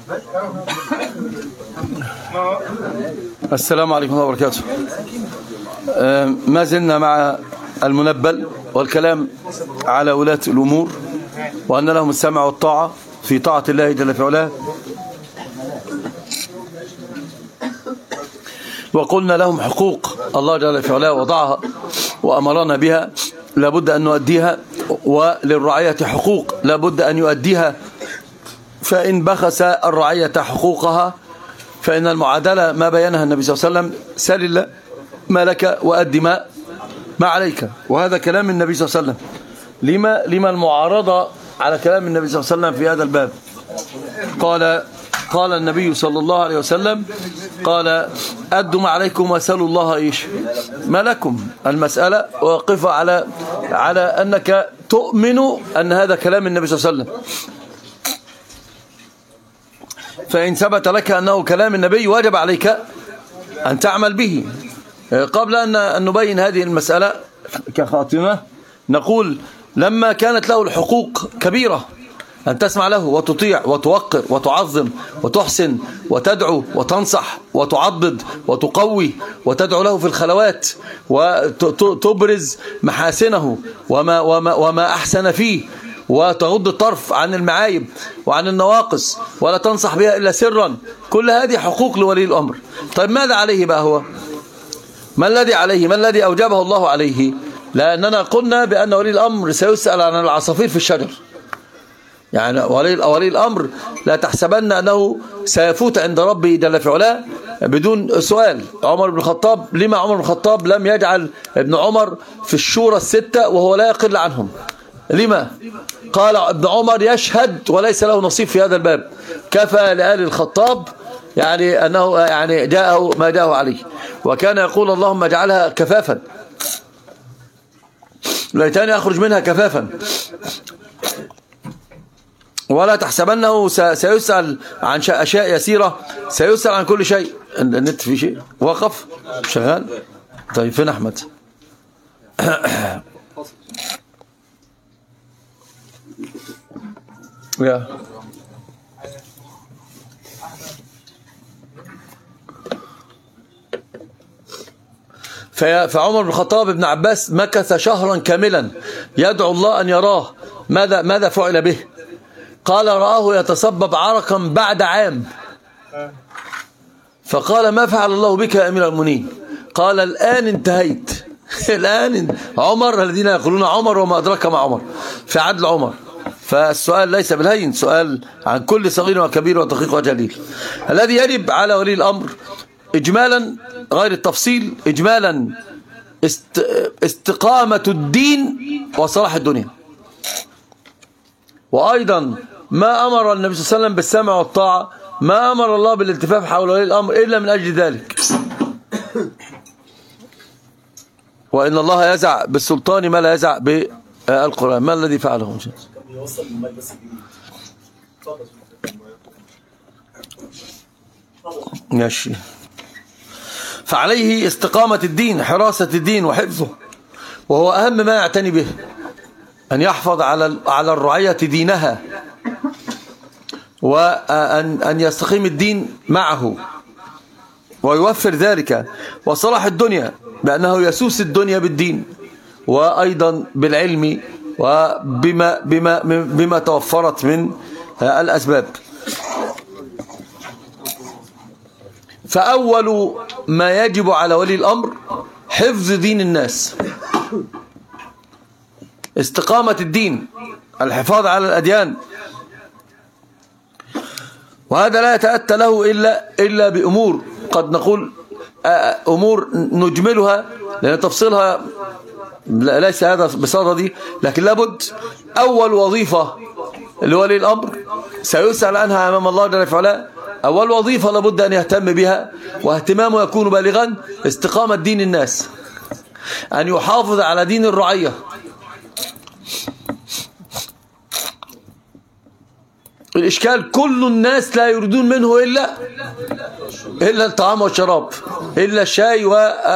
السلام عليكم ورحمة الله وبركاته. ما زلنا مع المنبل والكلام على ولاة الأمور، وأن لهم السمع والطاعة في طاعة الله جل في علاه، وقلنا لهم حقوق الله جل في علاه وضعها وأمرنا بها لابد أن نؤديها، وللرعية حقوق لابد أن يؤديها، فإن بخس الرعية حقوقها فإن المعادلة ما بينها النبي صلى الله عليه وسلم: سل الله ما لك وأدي ما عليك. وهذا كلام النبي صلى الله عليه وسلم. لما المعارضة على كلام النبي صلى الله عليه وسلم في هذا الباب؟ قال النبي صلى الله عليه وسلم: قال أدوا ما عليكم وسلوا الله إيش ما لكم. المسألة واقفة على أنك تؤمن أن هذا كلام النبي صلى الله عليه وسلم، فإن ثبت لك أنه كلام النبي واجب عليك أن تعمل به. قبل أن نبين هذه المسألة كخاتمة نقول: لما كانت له الحقوق كبيرة أن تسمع له وتطيع وتوقر وتعظم وتحسن وتدعو وتنصح وتعضد وتقوي وتدعو له في الخلوات وتبرز محاسنه وما أحسن فيه، وتغض الطرف عن المعايب وعن النواقص ولا تنصح بها إلا سرا. كل هذه حقوق لولي الأمر. طيب ماذا عليه بقى هو؟ ما الذي عليه؟ ما الذي أوجبه الله عليه؟ لأننا قلنا بأن ولي الأمر سيسأل عن العصافير في الشجر. يعني ولي الأمر لا تحسبن أنه سيفوت عند ربه جل في علاه بدون سؤال. عمر بن الخطاب، لما عمر بن الخطاب لم يجعل ابن عمر في الشورى الستة وهو لا يقل عنهم؟ لما؟ قال ابن عمر يشهد وليس له نصيب في هذا الباب. كفى لآل الخطاب يعني أنه يعني جاءه ما جاءه عليه، وكان يقول: اللهم اجعلها كفافا، ليتني أخرج منها كفافا. ولا تحسبنه سيسأل عن أشياء يسيرة، سيسأل عن كل شيء. النت في شيء وقف شغال. طيب فين أحمد؟ يا فعمر بن الخطاب ابن عباس مكث شهرا كاملا يدعو الله أن يراه. ماذا فعل به؟ قال: رآه يتصبب عرقا بعد عام، فقال: ما فعل الله بك يا أمير المؤمنين؟ قال: الآن انتهيت. الآن عمر، الذين يقولون عمر وما أدرك ما عمر، في عدل عمر. فالسؤال ليس بالهين، سؤال عن كل صغير وكبير ودقيق وجليل. الذي يجب على ولي الأمر إجمالا غير التفصيل، إجمالا استقامة الدين وصلاح الدنيا. وأيضا ما أمر النبي صلى الله عليه وسلم بالسمع والطاعة، ما أمر الله بالالتفاف حول ولي الأمر إلا من أجل ذلك. وإن الله يزع بالسلطان ما لا يزع بالقرآن. ما الذي فعله؟ ماشي. فعليه استقامة الدين، حراسة الدين وحفظه، وهو أهم ما يعتني به، أن يحفظ على الرعية دينها، وأن يستقيم الدين معه ويوفر ذلك، وصلاح الدنيا بأنه يسوس الدنيا بالدين وأيضا بالعلم وبما توفرت من الأسباب. فأول ما يجب على ولي الأمر حفظ دين الناس، استقامة الدين، الحفاظ على الأديان. وهذا لا يتأتى له إلا بأمور، قد نقول أمور نجملها لأن تفصيلها ليس هذا بصددي، لكن لابد أول وظيفة لولي الأمر سيسأل عنها أمام الله جل في علاه. أول وظيفة لابد أن يهتم بها، واهتمامه يكون بالغا، استقامة دين الناس، أن يحافظ على دين الرعية. الإشكال كل الناس لا يريدون منه إلا الطعام والشراب، إلا الشاي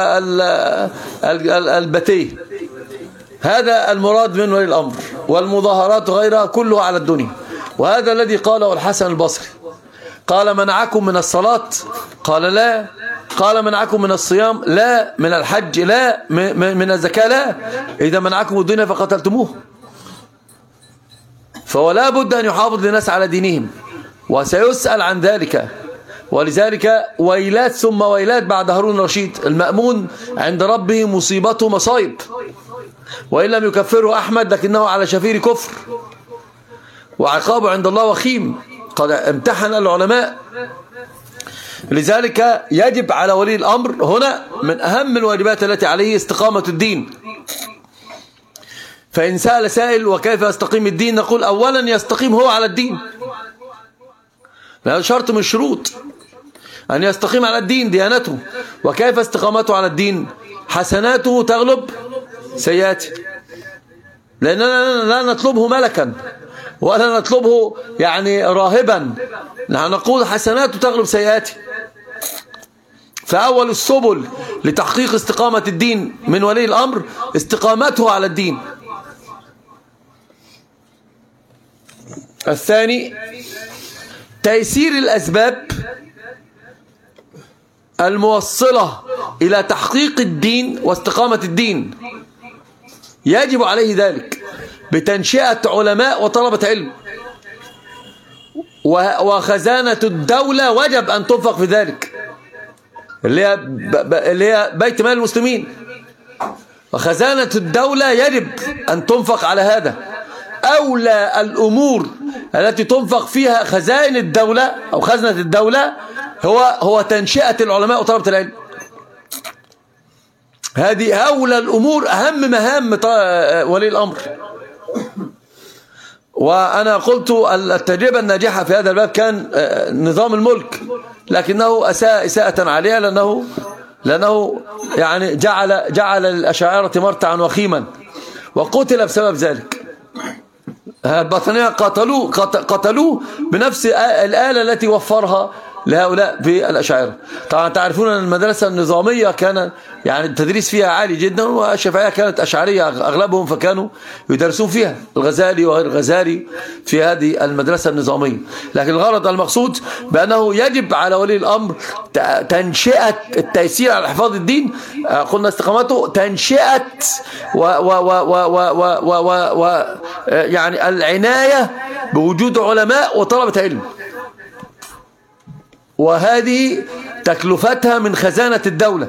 والباتيه. هذا المراد من ولي الأمر، والمظاهرات غيرها كلها على الدنيا. وهذا الذي قاله الحسن البصري، قال منعكم من الصلاة؟ قال لا. قال منعكم من الصيام؟ لا. من الحج؟ لا. من الزكاة؟ لا. إذا منعكم الدنيا فقتلتموه. فهو لا بد أن يحافظ للناس على دينهم، وسيسأل عن ذلك. ولذلك ويلات ثم ويلات بعد هارون الرشيد. المأمون عند ربه مصيبته مصايب، وإن لم يكفره أحمد لكنه على شفير كفر، وعقابه عند الله وخيم. قد امتحن العلماء. لذلك يجب على ولي الأمر هنا من أهم الواجبات التي عليه استقامة الدين. فإن سأل سائل وكيف يستقيم الدين، نقول أولا يستقيم هو على الدين، هذا شرط من الشروط أن يستقيم على الدين ديانته. وكيف استقامته على الدين؟ حسناته تغلب سيئاته، لأننا لا نطلبه ملكا ولا نطلبه يعني راهبا، نحن نقول حسناته تغلب سيئاته. فأول السبل لتحقيق استقامة الدين من ولي الأمر استقامته على الدين. الثاني تيسير الأسباب الموصلة إلى تحقيق الدين واستقامة الدين، يجب عليه ذلك بتنشئة علماء وطلبة علم، وخزانة الدولة وجب أن تنفق في ذلك، اللي هي بيت مال المسلمين. وخزانة الدولة يجب أن تنفق على هذا. أولى الأمور التي تنفق فيها خزائن الدولة أو خزنة الدولة هو تنشئة العلماء وطلبة العلم. هذه أولى الأمور، أهم مهام ولي الأمر. وأنا قلت التجربة الناجحة في هذا الباب كان نظام الملك، لكنه أساء إساءة عليها، لأنه يعني جعل الأشاعرة مرتعا وخيما، وقتل بسبب ذلك. الباطنية قتلوه بنفس الآلة التي وفرها لهؤلاء في الأشاعرة. طبعا تعرفون أن المدرسة النظامية كان يعني التدريس فيها عالي جدا، والشافعية كانت أشعرية أغلبهم، فكانوا يدرسون فيها الغزالي وغير الغزالي في هذه المدرسة النظامية. لكن الغرض المقصود بأنه يجب على ولي الأمر تنشئة التيسير على حفاظ الدين، قلنا استقامته، تنشئة يعني العناية بوجود علماء وطلبة علم، وهذه تكلفتها من خزانة الدولة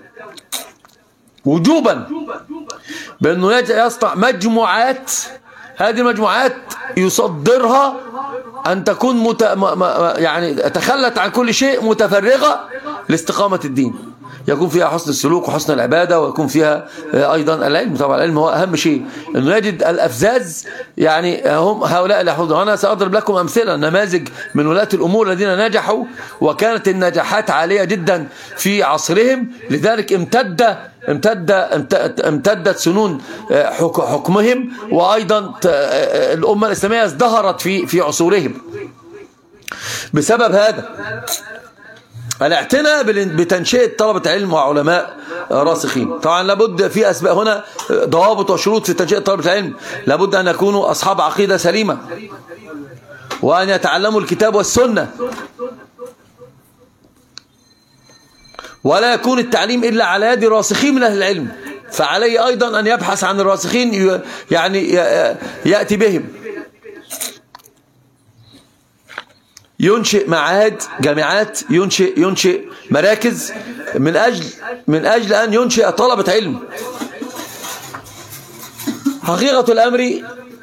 وجوبا، بأنه يصنع مجموعات، هذه المجموعات يصدرها أن تكون يعني تخلت عن كل شيء، متفرغة لاستقامة الدين، يكون فيها حسن السلوك وحسن العبادة، ويكون فيها أيضا العلم. طبعا العلم هو أهم شيء، أنه يجد الأفزاز، يعني هم هؤلاء اللي يحفظون. أنا سأضرب لكم أمثلة، نماذج من ولاة الأمور الذين نجحوا، وكانت النجاحات عالية جدا في عصرهم، لذلك امتدت سنون حكمهم، وأيضا الأمة الإسلامية ازدهرت في عصورهم بسبب هذا الاعتناء بتنشئة طلبة علم وعلماء راسخين. طبعا لابد في أسباب هنا، ضوابط وشروط في تنشئة طلبة العلم، لابد أن يكونوا أصحاب عقيدة سليمة، وأن يتعلموا الكتاب والسنة، ولا يكون التعليم إلا على يد راسخين من أهل العلم، فعليه أيضا أن يبحث عن الراسخين، يعني يأتي بهم، ينشئ معاهد، جامعات، ينشئ مراكز من أجل أن ينشئ طلبة علم. حقيقة الأمر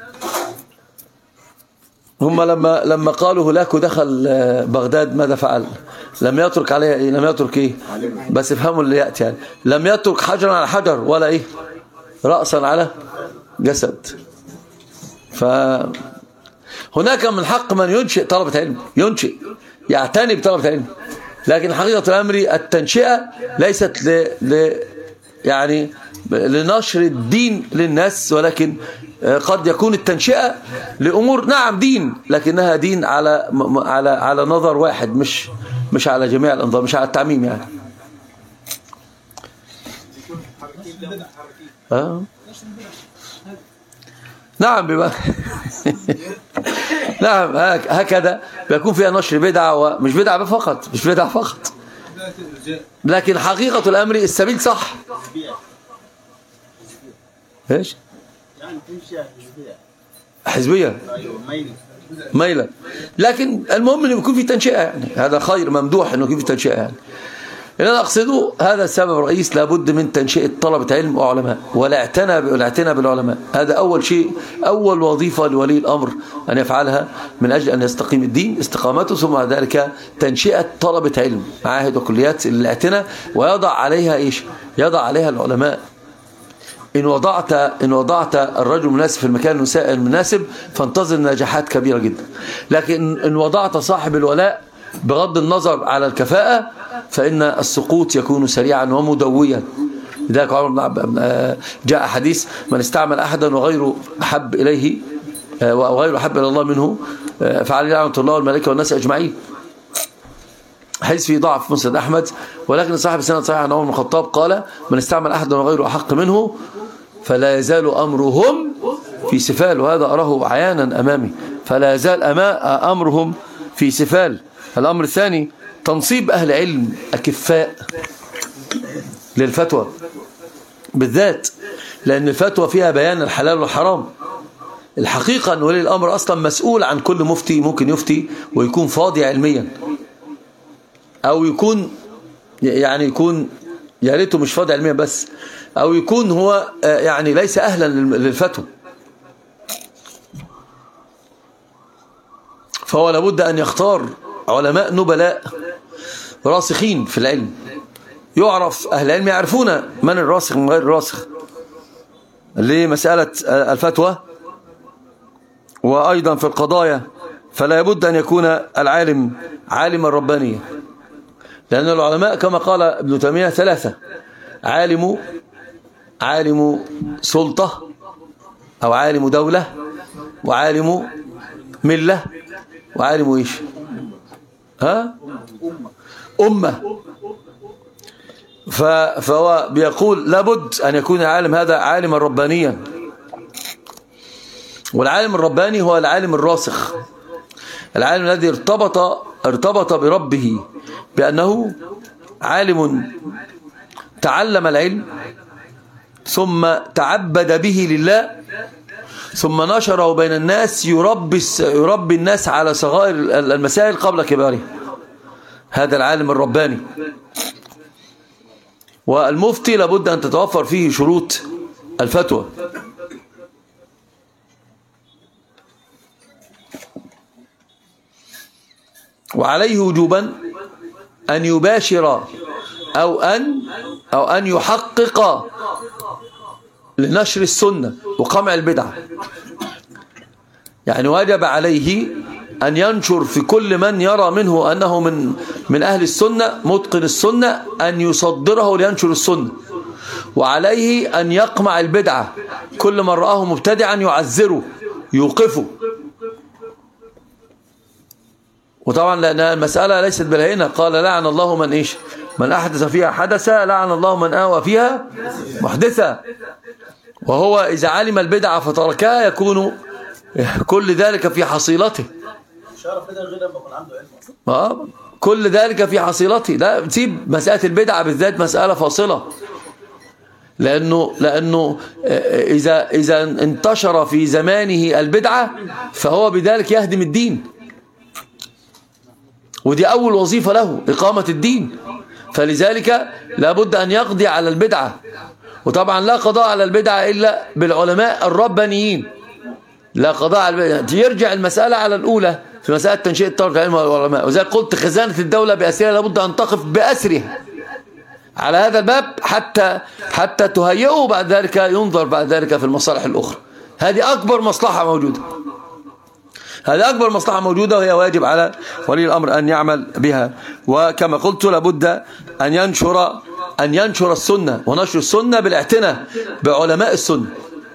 هم لما قالوا هلاك دخل بغداد ماذا فعل؟ لم يترك عليه إيه؟ لم يترك إيه؟ بس افهموا اللي يأتي يعني. لم يترك حجرا على حجر، ولا إيه؟ رأسا على جسد. هناك من حق من ينشئ طلبة علم، يعتني بطلبة علم، لكن حقيقة الأمر التنشئة ليست يعني لنشر الدين للناس، ولكن قد يكون التنشئة لأمور نعم دين، لكنها دين على نظر واحد، مش على جميع الأنظار، مش على التعميم يعني. نعم بما نعم هكذا بيكون فيها نشر بدعة، ومش بدعة فقط، مش بدعة فقط، لكن حقيقة الأمر السبيل صح. ايش يعني تمشي حزبية ميلة، لكن المهم انه يكون في تنشئة، يعني هذا خير ممدوح انه يكون في تنشئة. يعني اللي انا اقصده هذا السبب الرئيس، لابد من تنشئة طلبة علم وعلماء، والاعتناء بالعلماء. هذا اول شيء، اول وظيفة لولي الامر ان يفعلها من اجل ان يستقيم الدين استقامته، ثم بعد ذلك تنشئة طلبة علم، معاهد وكليات الاعتناء، ويضع عليها ايش؟ يضع عليها العلماء. إن وضعت الرجل المناسب في المكان المناسب فانتظر نجاحات كبيرة جدا. لكن إن وضعت صاحب الولاء بغض النظر على الكفاءة فإن السقوط يكون سريعا ومدويا. لذلك جاء حديث: من استعمل أحدا وغيره أحب إليه وغيره أحب إلى الله منه فعليه لعنة الله والملائكة والناس أجمعين. حيث في ضعف مسند أحمد، ولكن صاحب السند صحيح عن عمر بن الخطاب قال: من استعمل أحدا وغيره أحق منه فلا يزال أمرهم في سفال. وهذا أراه عيانا أمامي، فلا يزال أمرهم في سفال. الأمر الثاني تنصيب أهل علم أكفاء للفتوى بالذات، لأن الفتوى فيها بيان الحلال والحرام. الحقيقة أن ولي الأمر أصلا مسؤول عن كل مفتي ممكن يفتي ويكون فاضي علميا، أو يكون يا ريته مش فاضي علميا بس، أو يكون هو يعني ليس أهلا للفتوى. فهو لابد أن يختار علماء نبلاء راسخين في العلم، يعرف أهل العلم يعرفون من الراسخ من غير الراسخ لمسألة الفتوى. وأيضا في القضايا فلا يبد أن يكون العالم عالما ربانيا، لأن العلماء كما قال ابن تيمية ثلاثة: عالم سلطة أو عالم دولة، وعالم ملة، وعالم إيش؟ أمة. فهو بيقول لابد أن يكون العالم هذا عالما ربانيا، والعالم الرباني هو العالم الراسخ، العالم الذي ارتبط بربه بأنه عالم تعلم العلم ثم تعبد به لله ثم نشره بين الناس، يربي الناس على صغائر المسائل قبل كبارها. هذا العالم الرباني. والمفتي لابد أن تتوفر فيه شروط الفتوى. وعليه وجوبا أن يباشر أو أن يحقق لنشر السنة وقمع البدعة. يعني واجب عليه أن ينشر في كل من يرى منه أنه من أهل السنة متقن السنة أن يصدره لينشر السنة، وعليه أن يقمع البدعة، كل من رآه مبتدعا يعذره يوقفه. وطبعا لأن المسألة ليست بالهينة، قال: لعن الله من أحدث فيها حدثا، لعن الله من آوى فيها محدثا. وهو إذا علم البدعة فتركها يكون كل ذلك في حصيلته. كل ذلك في حصيلته. لا تسيب مسألة البدعة بالذات مسألة فاصلة، لأنه إذا انتشر في زمانه البدعة فهو بذلك يهدم الدين، ودي أول وظيفة له، إقامة الدين. فلذلك لابد أن يقضي على البدعة. وطبعا لا قضاء على البدعة إلا بالعلماء الربانيين، لا قضاء على البدعة. يرجع المسألة على الأولى في مسألة تنشئة طلبة العلم والعلماء. وزي قلت خزانة الدولة بأسرها لابد أن تقف بأسرها على هذا الباب حتى تهيئه، بعد ذلك ينظر بعد ذلك في المصالح الأخرى. هذه أكبر مصلحة موجودة، هذه أكبر مصلحة موجودة، وهي واجب على ولي الأمر أن يعمل بها. وكما قلت لابد أن ينشر السنة، ونشر السنة بالاعتناء بعلماء السنة.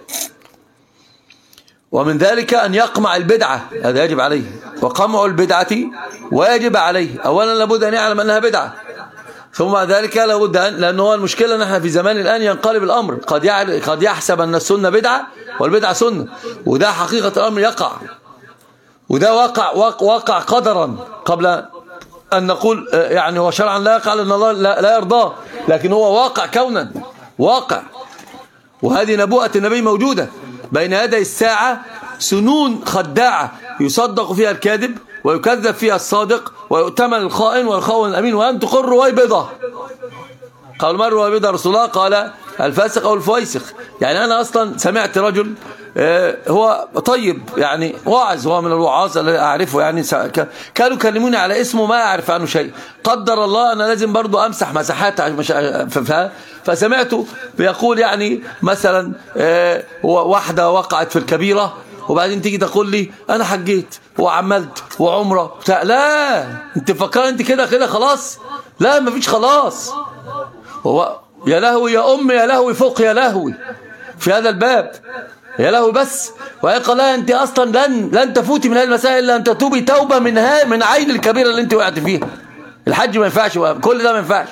ومن ذلك أن يقمع البدعة، هذا يجب عليه. وقمع البدعة واجب عليه. أولا لابد أن يعلم أنها بدعة، ثم بعد ذلك لابد لأنه هو المشكلة نحن في زمان الآن ينقلب الأمر، قد يحسب أن السنة بدعة والبدعة سنة، وده حقيقة الأمر يقع. وده واقع قدرا، قبل أن نقول يعني هو شرعا لا يقع لأن الله لا يرضاه، لكن هو واقع كونا، واقع. وهذه نبوءة النبي موجودة بين يدي الساعة، سنون خداعة يصدق فيها الكاذب ويكذب فيها الصادق، ويؤتمن الخائن ويخون الأمين، وأن تقر رويبضة. قال مر رويبضة رسول الله؟ قال الفاسق أو الفويسق. يعني أنا أصلا سمعت رجل هو طيب يعني واعظ، هو من الوعاظ اللي أعرفه، يعني كانوا يكلموني على اسمه ما أعرف عنه شيء، قدر الله أنا لازم برضو أمسح مساحات، فسمعته بيقول يعني مثلا واحدة وقعت في الكبيرة، وبعدين تيجي تقول لي أنا حجيت وعملت وعمرة بتاع. لا، أنت فكر أنت كده خلاص؟ لا، مفيش خلاص. هو يا لهوي يا أم، يا لهوي فوق يا لهوي في هذا الباب، يا لهوي بس. وقال لا، أنت أصلا لن تفوتي من هذه المسائل إلا أن تتوبي توبة من عين الكبيرة اللي أنت وقعت فيها. الحج ما ينفعش، كل ده ما ينفعش.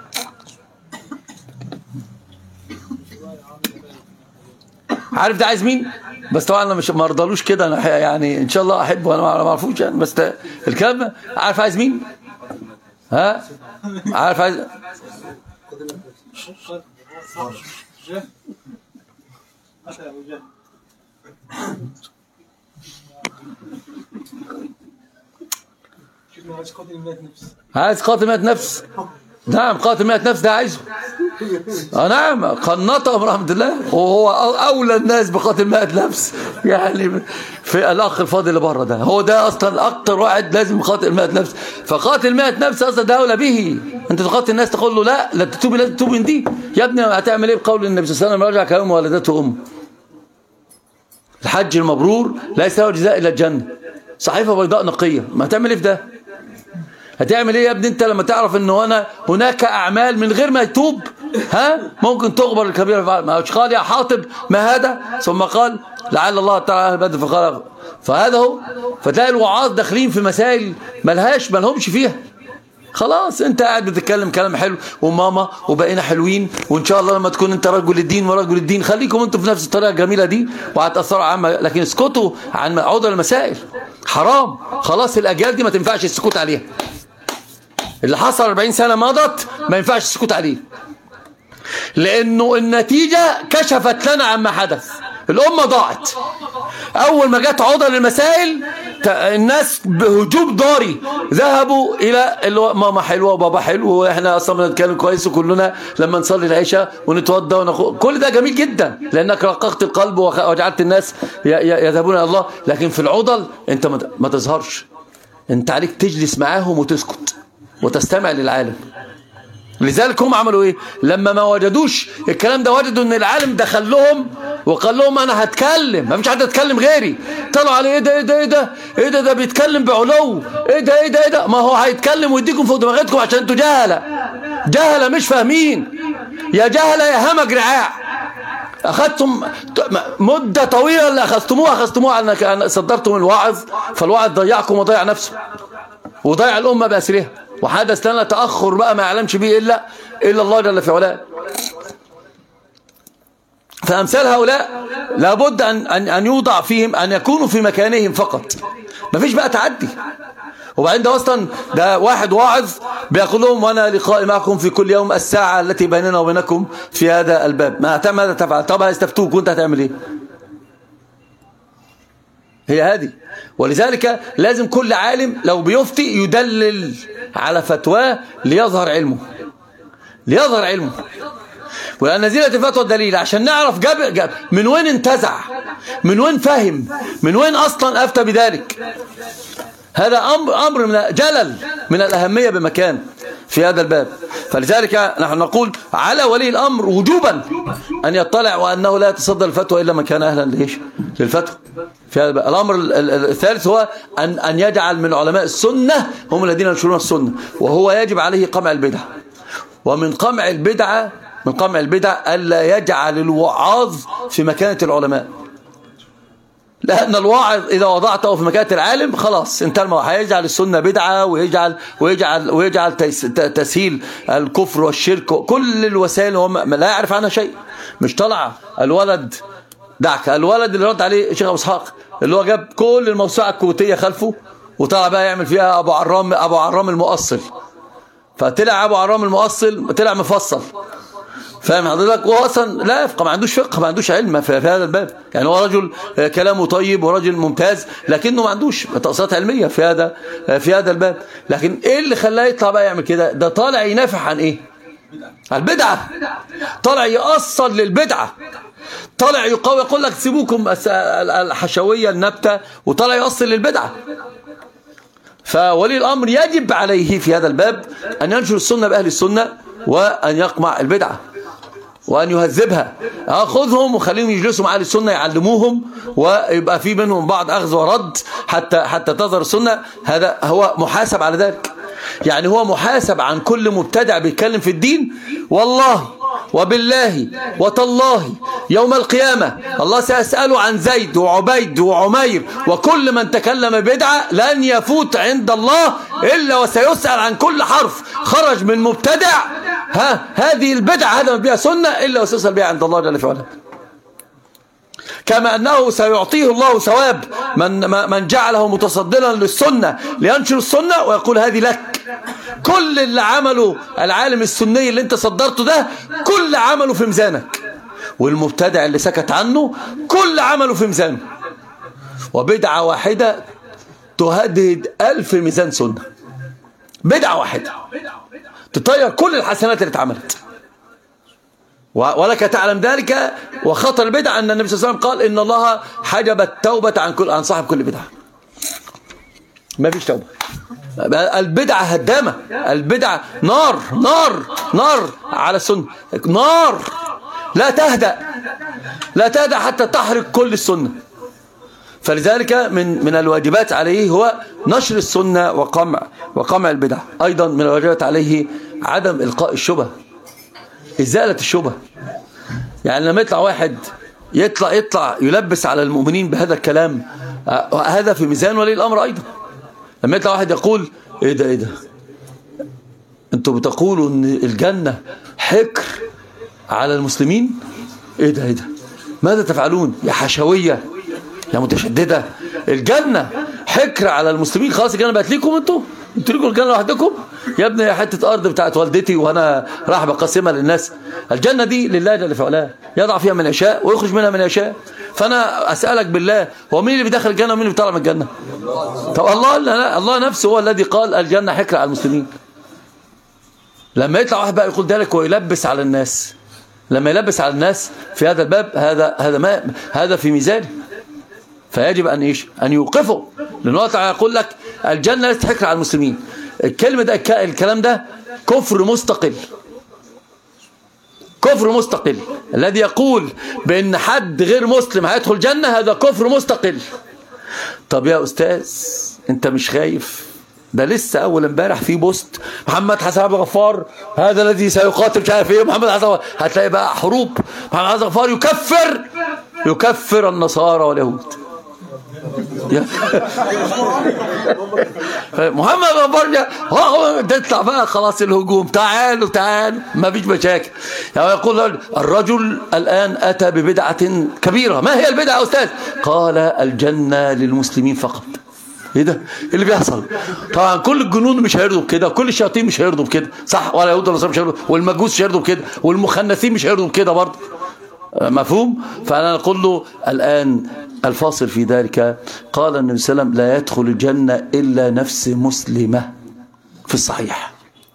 عارف ده عايز مين؟ بس طبعا انا مش مرضالوش كده، انا يعني ان شاء الله احبه، انا ما اعرفوش يعني، بس الكلام عارف عايز مين؟ ها؟ عارف عايز عايز قاتل 100 نفس. نعم، قاتل 100 نفس ده عايزه. نعم، قنطه برحمة الله، وهو أولى الناس بقاتل 100 نفس. يعني في الأخ الفاضل اللي بره ده، هو ده أصلا أكتر واحد لازم يقاتل 100 نفس. فقاتل 100 نفس أصلا ده أولى به. أنت تقاتل الناس تقول له لا تتوبي، لازم تتوبي من دي. يا ابني هتعمل إيه بقول النبي صلى الله عليه وسلم رجع كيوم ولدته أمه؟ الحج المبرور ليس له جزاء إلا الجنة، صحيفة بيضاء نقية. ما هتعمل إيه في ده؟ هتعمل ايه يا ابني انت لما تعرف انه هناك اعمال من غير ما يتوب ممكن تغبر الكبيرة؟ ما قال يا حاطب ما هذا، ثم قال لعل الله تعالى اهل بدر فقال. فهذا هو. فتلاقي الوعاظ داخلين في مسائل مالهمش فيها. خلاص انت قاعد بتتكلم كلام حلو وماما وبقينا حلوين، وان شاء الله لما تكون انت رجل الدين ورجل الدين خليكم انتوا في نفس الطريقه الجميله دي وهتاثروا عامه، لكن اسكتوا عن عوض المسائل. حرام. خلاص الاجيال دي ما تنفعش السكوت عليها. اللي حصل 40 سنة مضت ما ينفعش السكوت عليه، لأنه النتيجة كشفت لنا عما حدث. الأمة ضاعت. أول ما جت عضل المسائل الناس بهجوم ضاري ذهبوا إلى ماما حلوة وبابا حلو، وإحنا أصلا بنتكلم كويس، وكلنا لما نصلي العشاء ونتوضى كل ده جميل جدا لأنك رققت القلب وجعلت الناس يذهبون إلى الله. لكن في العضل أنت ما تظهرش، أنت عليك تجلس معاهم وتسكت وتستمع للعالم. لذلك هم عملوا ايه لما ما وجدوش الكلام ده؟ وجدوا ان العالم دخل لهم وقال لهم انا هتكلم، ما فيش حد يتكلم غيري. طلعوا عليه ايه ده بيتكلم بعلو، ايه ده ما هو هيتكلم ويديكم فوق دماغتكم عشان انتوا جهله مش فاهمين. يا جهله يا همج رعاع. اخذتم مده طويله اللي اخذتموها انك صدرتم الوعظ، فالوعظ ضيعكم وضيع نفسه وضيع الامه باسرها، وحدث لنا تأخر بقى ما يعلمش به إلا الله جل في علاه. فأمثال هؤلاء لابد أن يوضع فيهم، أن يكونوا في مكانهم فقط، ما فيش بقى تعدي. وبعدين ده أصلا ده واحد واعظ بيقول لهم وانا لقائي معكم في كل يوم الساعة التي بيننا وبينكم في هذا الباب، ماذا تفعل؟ طبعا يستفتوك وانت هتعمل ايه؟ هي هذه. ولذلك لازم كل عالم لو بيفتي يدلل على فتواه ليظهر علمه ولأن نزيلة الفتوى الدليل عشان نعرف جاب من وين انتزع، من وين فهم، من وين أصلا أفتى بذلك. هذا أمر من جلل من الأهمية بمكان في هذا الباب. فلذلك نحن نقول على ولي الأمر وجوبا أن يطلع وأنه لا يتصدى الفتوى إلا من كان أهلا للفتوى في هذا الباب. الأمر الثالث هو أن يجعل من علماء السنة هم الذين ينشرون السنة، وهو يجب عليه قمع البدع. ومن قمع البدع ألا يجعل الوعاظ في مكانة العلماء، لأن الواعظ إذا وضعته في مكانة العالم خلاص انتهى الموضوع. هيجعل السنة بدعة ويجعل تسهيل الكفر والشرك، كل الوسائل هو لا يعرف عنها شيء. مش طلع الولد دعك. الولد اللي رد عليه الشيخ ابو اسحاق اللي هو جاب كل الموسوعه الكويتيه خلفه وطلع بقى يعمل فيها ابو عرام المؤصل، فطلع ابو عرام المؤصل طلع مفصل، فاهم حضرتك؟ وهو اصلا لا يفقه، ما عندوش فقه، ما عندوش علم في هذا الباب. يعني هو رجل كلامه طيب ورجل ممتاز، لكنه ما عندوش تقصيات علميه في هذا الباب. لكن ايه اللي خلاه يطلع بقى يعمل كده؟ ده طالع ينافح عن ايه؟ البدعه، طالع يأصل للبدعه، طالع يقوي، يقول لك سيبوكم الحشويه النبته، وطالع يأصل للبدعه. فولي الامر يجب عليه في هذا الباب ان ينشر السنه باهل السنه، وان يقمع البدعه وأن يهذبها. خذهم وخليهم يجلسوا مع أهل السنة يعلموهم، ويبقى في منهم بعض أخذ ورد حتى تظهر السنة. هذا هو محاسب على ذلك. يعني هو محاسب عن كل مبتدع بيتكلم في الدين. والله وبالله وتالله يوم القيامة الله سيسأله عن زيد وعبيد وعمير وكل من تكلم بدعة، لن يفوت عند الله إلا وسيسأل عن كل حرف خرج من مبتدع هذه البدعة هذا بها سنة إلا وسيسأل بها عند الله جل وعلا. كما أنه سيعطيه الله ثواب من جعله متصدرا للسنة لينشر السنة ويقول هذه لك. كل اللي عمله العالم السني اللي انت صدرته ده كل عمله في ميزانك، والمبتدع اللي سكت عنه كل عمله في ميزانه. وبدعة واحدة تهدد 1000 ميزان سنة. بدعة واحدة تطير كل الحسنات اللي اتعملت. ولك تعلم ذلك. وخطر البدعة أن النبي صلى الله عليه وسلم قال إن الله حجب التوبة عن صاحب كل بدعة. ما فيش توبة. البدعة هدامة، البدعة نار نار نار على السنة، نار لا تهدأ حتى تحرق كل السنة. فلذلك من الواجبات عليه هو نشر السنة وقمع البدع. أيضا من الواجبات عليه عدم إلقاء الشبه، إزالة الشبه. يعني لما يطلع واحد يطلع يلبس على المؤمنين بهذا الكلام، هذا في ميزان ولي الأمر أيضا. لما يطلع واحد يقول إيه ده أنتوا بتقولوا إن الجنة حكر على المسلمين، إيه ده ماذا تفعلون يا حشوية يا متشددة؟ الجنة حكر على المسلمين، خلاص الجنة بقت ليكم انتوا لكم الجنة لوحدكم. يا ابني يا حتة أرض بتاعت والدتي وأنا راح بقسمها للناس. الجنة دي لله جل وعلا، يضع فيها من يشاء ويخرج منها من يشاء. فأنا أسألك بالله، هو مين اللي بيدخل الجنة ومين اللي بيطلع من الجنة؟ طب الله نفسه هو الذي قال الجنة حكر على المسلمين. لما يطلع واحد بقى يقول ذلك ويلبس على الناس، لما يلبس على الناس في هذا الباب، هذا في ميزانه، فيجب أن يوقفه. لأنه يقول لك الجنة ليست حكر على المسلمين. الكلام ده كفر مستقل. الذي يقول بأن حد غير مسلم هيدخل الجنة هذا كفر مستقل. طب يا أستاذ أنت مش خايف؟ ده لسه أول امبارح في بوست محمد حسن عبد الغفار هذا الذي سيقاتل مش عارف ايه، محمد حسن هتلاقي بقى حروب. محمد حسن غفار يكفر النصارى واليهود. محمد غفار تطلع بقى خلاص الهجوم، تعالوا ما فيش مشاكل. يعني يقول الرجل الآن أتى ببدعة كبيرة. ما هي البدعة يا أستاذ؟ قال الجنة للمسلمين فقط. ايه ده اللي بيحصل؟ طبعا كل الجنون مش هيرضوا بكده، وكل الشياطين مش هيرضوا بكده، صح؟ ولا يهود ولا نصارى مش هيرضوا، والمجوس مش هيرضوا بكده، والمخنثين مش هيرضوا بكده برضه. مفهوم؟ فأنا نقول له الآن الفاصل في ذلك. قال النبي صلى الله عليه وسلم لا يدخل الجنة إلا نفس مسلمة في الصحيح.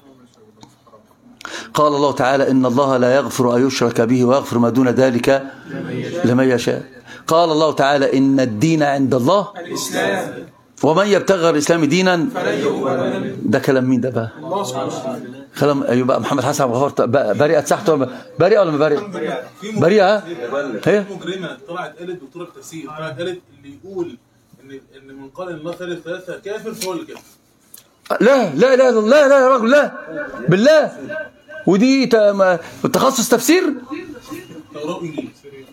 قال الله تعالى إن الله لا يغفر أن يشرك به ويغفر ما دون ذلك لمن يشاء. قال الله تعالى إن الدين عند الله الإسلام ومن يبتغي الإسلام دينا. ده كلام مين ده بقى؟ كلام يبقى محمد حسن عبد الغفار بريئة تحت بريئة ولا ما بريئة؟ بريئة. هي مجرمة طلعت قالت دكتورة تفسير، طلعت قالت اللي يقول ان من قال الله ثلاثة كافر فهو اللي كافر. لا يا راجل، لا بالله. ودي تخصص تفسير؟ توراة وإنجيل.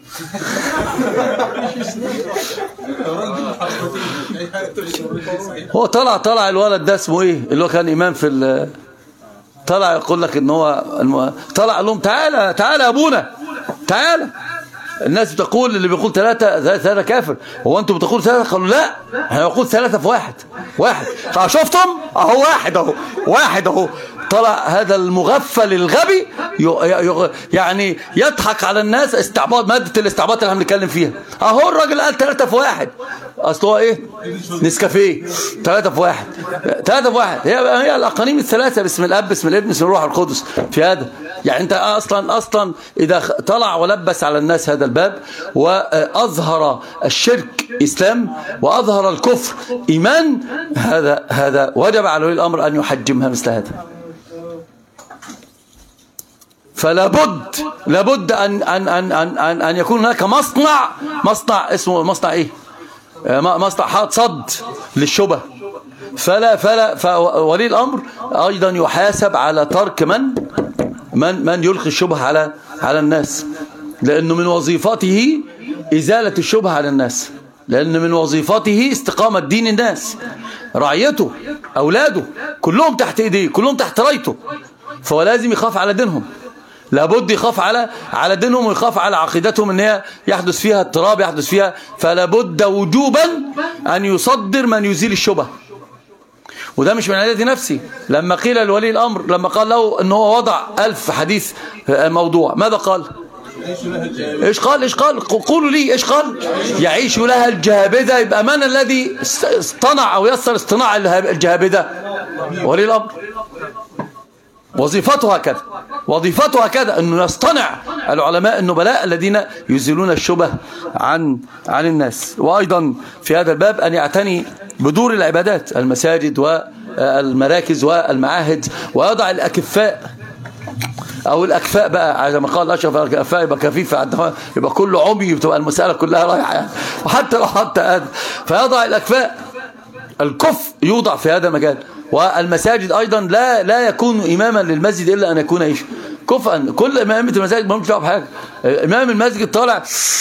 هو طلع الولد ده اسمه ايه اللي هو كان امام في طلع يقول لك ان هو طلع لهم تعالى يا ابونا، الناس بتقول اللي بيقول ثلاثة كافر، هو أنتم بتقول ثلاثة؟ قالوا لا، احنا نقول ثلاثة في واحد. شفتم أهو واحد أهو. طلع هذا المغفل الغبي يعني يضحك على الناس. استعباط، مادة الاستعباط اللي احنا بنتكلم فيها اهو. الراجل قال 3 في 1. اصل هو ايه؟ نسكافيه. 3 في 1. هي الاقانيم الثلاثة، باسم الاب باسم الابن باسم الروح القدس. في هذا يعني انت اصلا اذا طلع ولبس على الناس هذا الباب واظهر الشرك اسلام واظهر الكفر ايمان، هذا وجب على ولي الامر ان يحجمها مثل هذا. لابد أن يكون هناك مصنع اسمه مصنع ايه؟ مصنع حائط صد للشبه. فولي الأمر أيضا يحاسب على ترك من يلقي الشبه على الناس، لأنه من وظيفته إزالة الشبه على الناس، لأن من وظيفته استقامة دين الناس. رعيته أولاده كلهم تحت إيديه، كلهم تحت رايته، فهو لازم يخاف على دينهم. لابد يخاف على دينهم ويخاف على عقيدتهم ان هي يحدث فيها اضطراب، يحدث فيها. فلابد وجوبا ان يصدر من يزيل الشبه. وده مش من عادة نفسي. لما قيل لولي الامر، لما قال له ان هو وضع 1000 حديث موضوع، ماذا قال؟ ايش قال؟ قولوا لي ايش قال؟ يعيش لها الجهابذة. يبقى من الذي اصطنع او يسر اصطناع الجهابذة؟ ولي الامر. وظيفتها كذا أنه يصطنع العلماء النبلاء الذين يزيلون الشبه عن الناس. وأيضا في هذا الباب أن يعتني بدور العبادات، المساجد والمراكز والمعاهد، ويضع الأكفاء أو الأكفاء بقى، زي ما قال أشرف الأكفاء يبقى كفيف، يبقى كله عمي، بتبقى المسألة كلها رايحة يعني. وحتى لو هذا فيضع الأكفاء، الكف يوضع في هذا المجال. والمساجد أيضا لا يكون إماما للمسجد إلا أن يكون إيش؟ كفءا. كل إمامة المساجد ما بيشرب حاجة. إمام المسجد طالع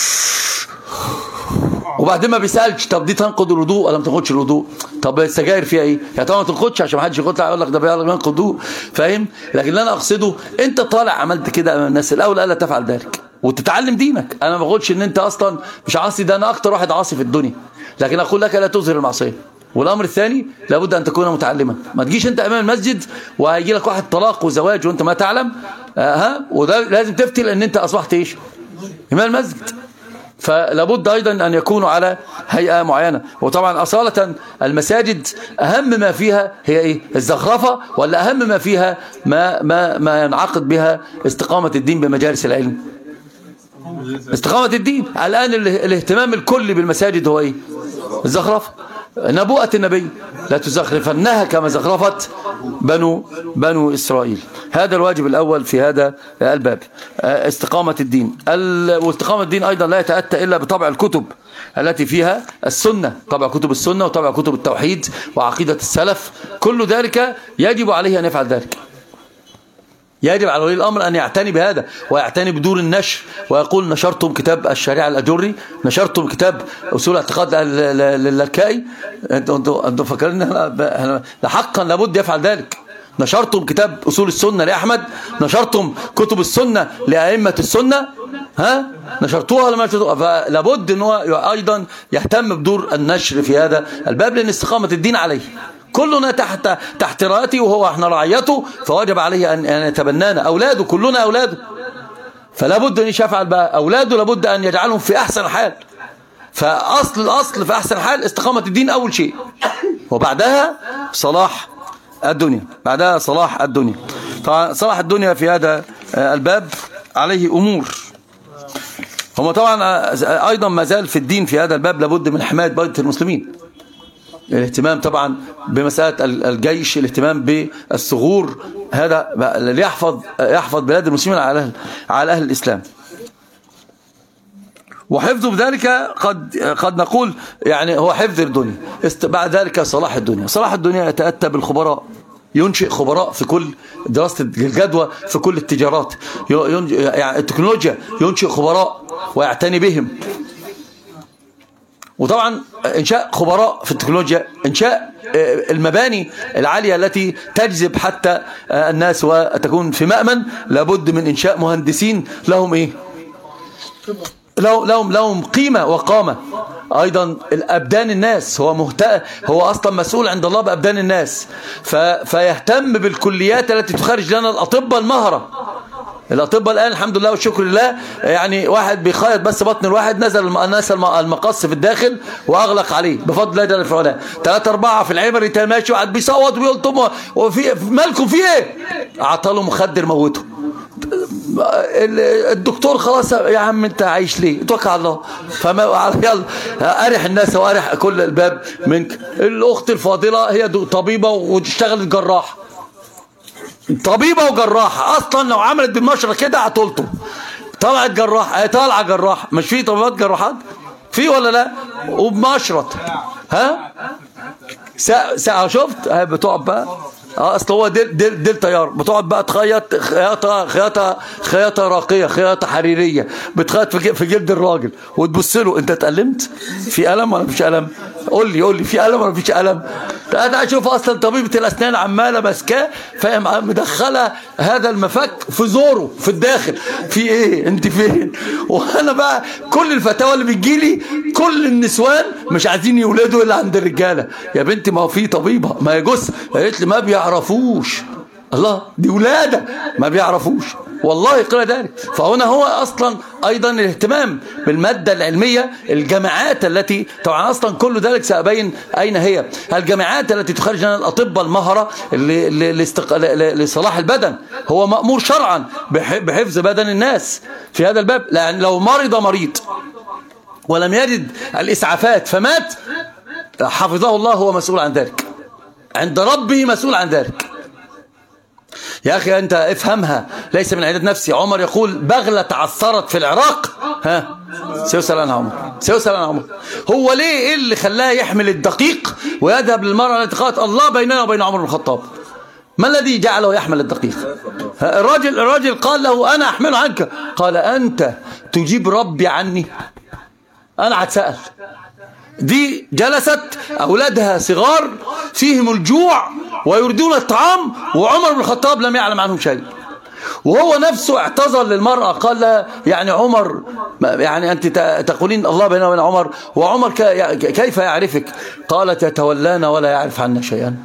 وبعدين ما بيسألش طب دي تنقض الوضوء ولا ما تنقضش الوضوء؟ طب السجاير فيها ايه؟ يعني طبعا ما تنقضش عشان ما حدش يقطع يقول لك ده بينقض الوضوء، فاهم؟ لكن اللي انا اقصده انت طالع عملت كده امام الناس، الاول الا تفعل ذلك وتتعلم دينك. انا ما بقولش ان انت اصلا مش عاصي، ده انا اكتر واحد عاصي في الدنيا، لكن اقول لك لا تظهر المعصيه. والامر الثاني لابد ان تكون متعلما. ما تجيش انت امام المسجد وهيجي لك واحد طلاق وزواج وانت ما تعلم، وده لازم تفتي لان انت اصبحت ايش؟ امام المسجد. فلابد أيضا أن يكونوا على هيئة معينة. وطبعا أصالة المساجد أهم ما فيها هي إيه؟ الزخرفة، ولا أهم ما فيها ما ينعقد بها استقامة الدين بمجالس العلم؟ استقامة الدين. الآن الاهتمام الكلي بالمساجد هو إيه؟ الزخرفة. نبوءة النبي لا تزخرفنها كما زخرفت بنو إسرائيل. هذا الواجب الأول في هذا الباب، استقامة الدين. واستقامة الدين أيضا لا يتأتى إلا بطبع الكتب التي فيها السنة، طبع كتب السنة وطبع كتب التوحيد وعقيدة السلف. كل ذلك يجب عليه أن يفعل ذلك. يجب على ولي الأمر أن يعتني بهذا ويعتني بدور النشر، ويقول نشرتم كتاب الشريعة الأجري، نشرتم كتاب أصول اعتقاد للكائي. أنتم فاكرين حقا لابد يفعل ذلك. نشرتم كتاب أصول السنة لأحمد، نشرتم كتب السنة لأئمة السنة، نشرتوها ولا ما نشرتوها؟ فلابد أنه أيضا يهتم بدور النشر في هذا الباب، لأن استقامة الدين عليه. كلنا تحت رايته وهو احنا رعيته، فواجب عليه أن يتبنانا. أولاده كلنا أولاده، فلا بد أن يفعل بقى. أولاده لابد أن يجعلهم في أحسن حال. الأصل في أحسن حال استقامة الدين أول شيء، وبعدها صلاح الدنيا. طبعا صلاح الدنيا في هذا الباب عليه أمور. هم طبعا أيضا ما زال في الدين في هذا الباب لابد من حماية بيت المسلمين. الاهتمام طبعا بمسألة الجيش، الاهتمام بالثغور، هذا يحفظ بلاد المسلمين على أهل الإسلام. وحفظه بذلك قد نقول يعني هو حفظ الدنيا. بعد ذلك صلاح الدنيا. صلاح الدنيا يتأتى بالخبراء، ينشئ خبراء في كل دراسة الجدوى، في كل التجارات، يعني التكنولوجيا ينشئ خبراء ويعتني بهم. وطبعا إنشاء خبراء في التكنولوجيا، إنشاء المباني العالية التي تجذب حتى الناس وتكون في مأمن، لابد من إنشاء مهندسين لهم إيه؟ لهم قيمة وقامة. أيضا الأبدان الناس، هو أصلا مسؤول عند الله بأبدان الناس، فيهتم بالكليات التي تخرج لنا الأطباء المهرة. الأطباء الآن الحمد لله والشكر لله، يعني واحد بيخيط بس بطن الواحد، نزل المقص في الداخل وأغلق عليه بفضل الله جل في علاه. 3 4 في العمر ماشي، واحد بيصوت ويقول طب وفي مالكم في ايه؟ عطاله مخدر موته. الدكتور خلاص يا عم انت عايش ليه؟ اتوكل على الله. يلا ارح الناس وارح كل الباب منك. الاخت الفاضله هي طبيبه وتشتغل جراح، طبيبه وجراحه. اصلا لو عملت بالمشرة كده هتلطم. طلعت جراح، طالعه جراح، مش في طبيبات جراحات في ولا لا؟ وبمشرط ها ساعة شفت بتقعد بقى. اصل هو ديل طيار، بتقعد بقى تخيط خياطه راقيه، خياطه حريريه، بتخيط في جلد الراجل وتبص له انت اتألمت؟ في ألم ولا مفيش ألم؟ قول لي في ألم ولا مفيش ألم؟ انا اشوف اصلا طبيبه الاسنان عماله ماسكاه، فاهم، مدخله هذا المفك في زوره في الداخل. في ايه انت فين؟ وانا بقى كل الفتاوى اللي بتجيلي كل النسوان مش عايزين يولدوا الا عند الرجاله. يا بنتي ما هو في طبيبه ما يجوز. قالت لي ما بيعرفوش. الله، دي ولاده ما بيعرفوش والله قيل ذلك. فهنا هو اصلا ايضا الاهتمام بالماده العلميه، الجامعات التي طبعا اصلا كل ذلك سأبين اين هي. الجامعات التي تخرج لنا الاطباء المهره لصلاح البدن، هو مأمور شرعا بحفظ بدن الناس في هذا الباب. لان لو مريض ولم يجد الاسعافات فمات، حفظه الله، هو مسؤول عن ذلك عند ربه، مسؤول عن ذلك. يا أخي أنت افهمها، ليس من عدد نفسي. عمر يقول بغلة تعثرت في العراق، ها سيسأل عنها عمر. هو ليه؟ إيه اللي خلاه يحمل الدقيق ويذهب للمرأة التي قالت الله بيننا وبين عمر بن الخطاب؟ ما الذي جعله يحمل الدقيق؟ الراجل قال له أنا أحمله عنك. قال أنت تجيب ربي عني؟ أنا هتسأل. دي جلست أولادها صغار فيهم الجوع ويريدون الطعام، وعمر بن الخطاب لم يعلم عنهم شيء، وهو نفسه اعتذر للمرأة. قال لها يعني عمر، يعني أنت تقولين الله بيننا وبين عمر، وعمر كيف يعرفك؟ قالت يتولانا ولا يعرف عنا شيئا.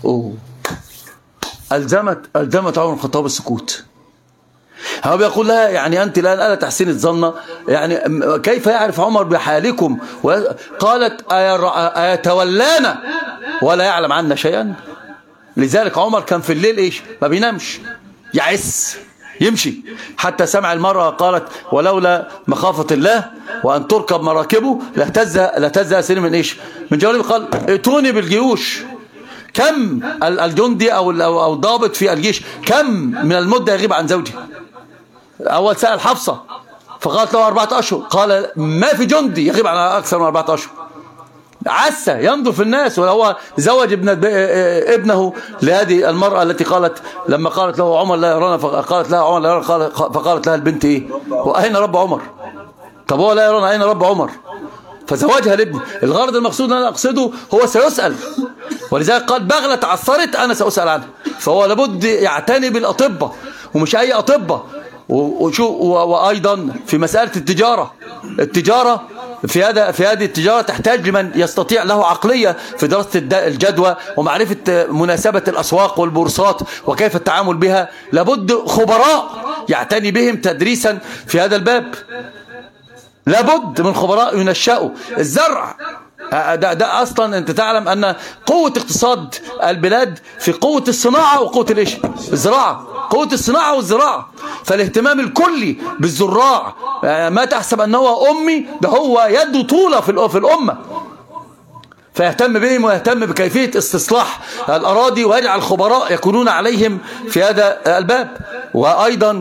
ألزمت عمر بن الخطاب السكوت. هو بيقول لها يعني أنت الآن ألا تحسين الظن، يعني كيف يعرف عمر بحالكم؟ قالت أيتولانا ولا يعلم عنا شيئا. لذلك عمر كان في الليل إيش؟ ما بينامش، يعس يمشي، حتى سمع المرأة قالت ولولا مخافة الله وأن تركب مراكبه لتزهى سنين من إيش؟ من جوانب. قال ائتوني بالجيوش. كم الجندي أو الضابط في الجيش كم من المدة يغيب عن زوجه؟ أول سأل حفصة فقالت له 4 أشهر. قال ما في جندي يغيب عن أكثر من 4 أشهر. عسى ينظر في الناس. وهو زوج ابنه لهذه المرأة التي قالت لما قالت له عمر لا يرانا، فقالت لها عمر لا يرانا، فقالت لها البنت ايه؟ وأين رب عمر؟ طب هو لا يرانا، أين رب عمر؟ فزواجها لابنه. الغرض المقصود أنا أقصده هو سيسأل، ولذلك قال بغلة تعثرت أنا سأسأل عنها. فهو لابد يعتني بالأطباء، ومش أي أطباء. وأيضا في مسألة التجارة في هذه التجارة تحتاج لمن يستطيع له عقلية في دراسة الجدوى ومعرفة مناسبة الأسواق والبورصات وكيف التعامل بها. لابد خبراء يعتني بهم تدريسا في هذا الباب. لابد من خبراء ينشأوا. الزرع ده أصلا أنت تعلم أن قوة اقتصاد البلاد في قوة الصناعة وقوة الإيش؟ الزراعة. قوة الصناعة والزراعة. فالاهتمام الكلي بالزراع، ما تحسب أنه أمي، ده هو يده طولة في الأمة. فيهتم بهم ويهتم بكيفية استصلاح الأراضي ويجعل خبراء يكونون عليهم في هذا الباب. وأيضا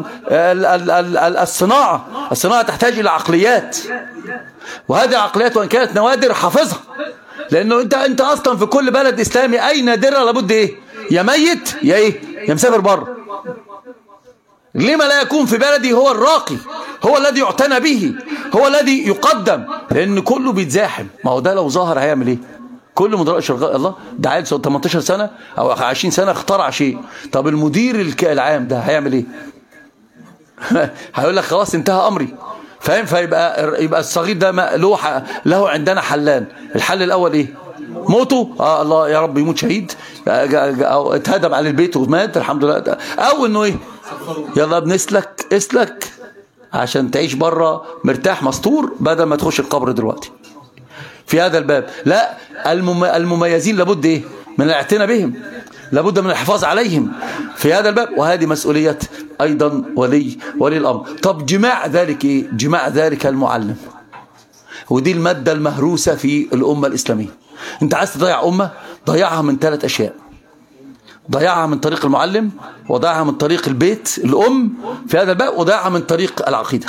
الصناعة تحتاج إلى عقليات، وهذه العقليات وإن كانت نوادر حافظها. لأنه أنت أصلا في كل بلد إسلامي أي نادرة لابد إيه؟ يا ميت يا إيه؟ يا مسافر بره. لما لا يكون في بلدي هو الراقي، هو الذي يعتنى به، هو الذي يقدم؟ لأن كله بيتزاحم. ما هو ده لو ظهر هيعمل إيه؟ كل مدراء شركاء الله ده عيل 18 سنة أو 20 سنة اخترع شيء. طب المدير العام ده هيعمل إيه؟ هيقول لك خلاص انتهى أمري. فاهم؟ يبقى الصغير ده له عندنا حلان. الحل الاول ايه؟ موته، الله يا رب يموت شهيد، او اتهدم على البيت ومات الحمد لله، او انه ايه؟ يلا بنسلك اسلك عشان تعيش بره مرتاح مستور بدل ما تخش القبر دلوقتي. في هذا الباب لا، المميزين لابد ايه؟ من الاعتناء بهم، لابد من الحفاظ عليهم في هذا الباب، وهذه مسؤولية ايضا ولي الامر. طب جماع ذلك ايه؟ جماع ذلك المعلم، ودي المادة المهروسة في الأمة الإسلامية. انت عايز تضيع أمة، ضيعها من 3 أشياء: ضيعها من طريق المعلم، وضيعها من طريق البيت الأم في هذا الباب، وضيعها من طريق العقيدة.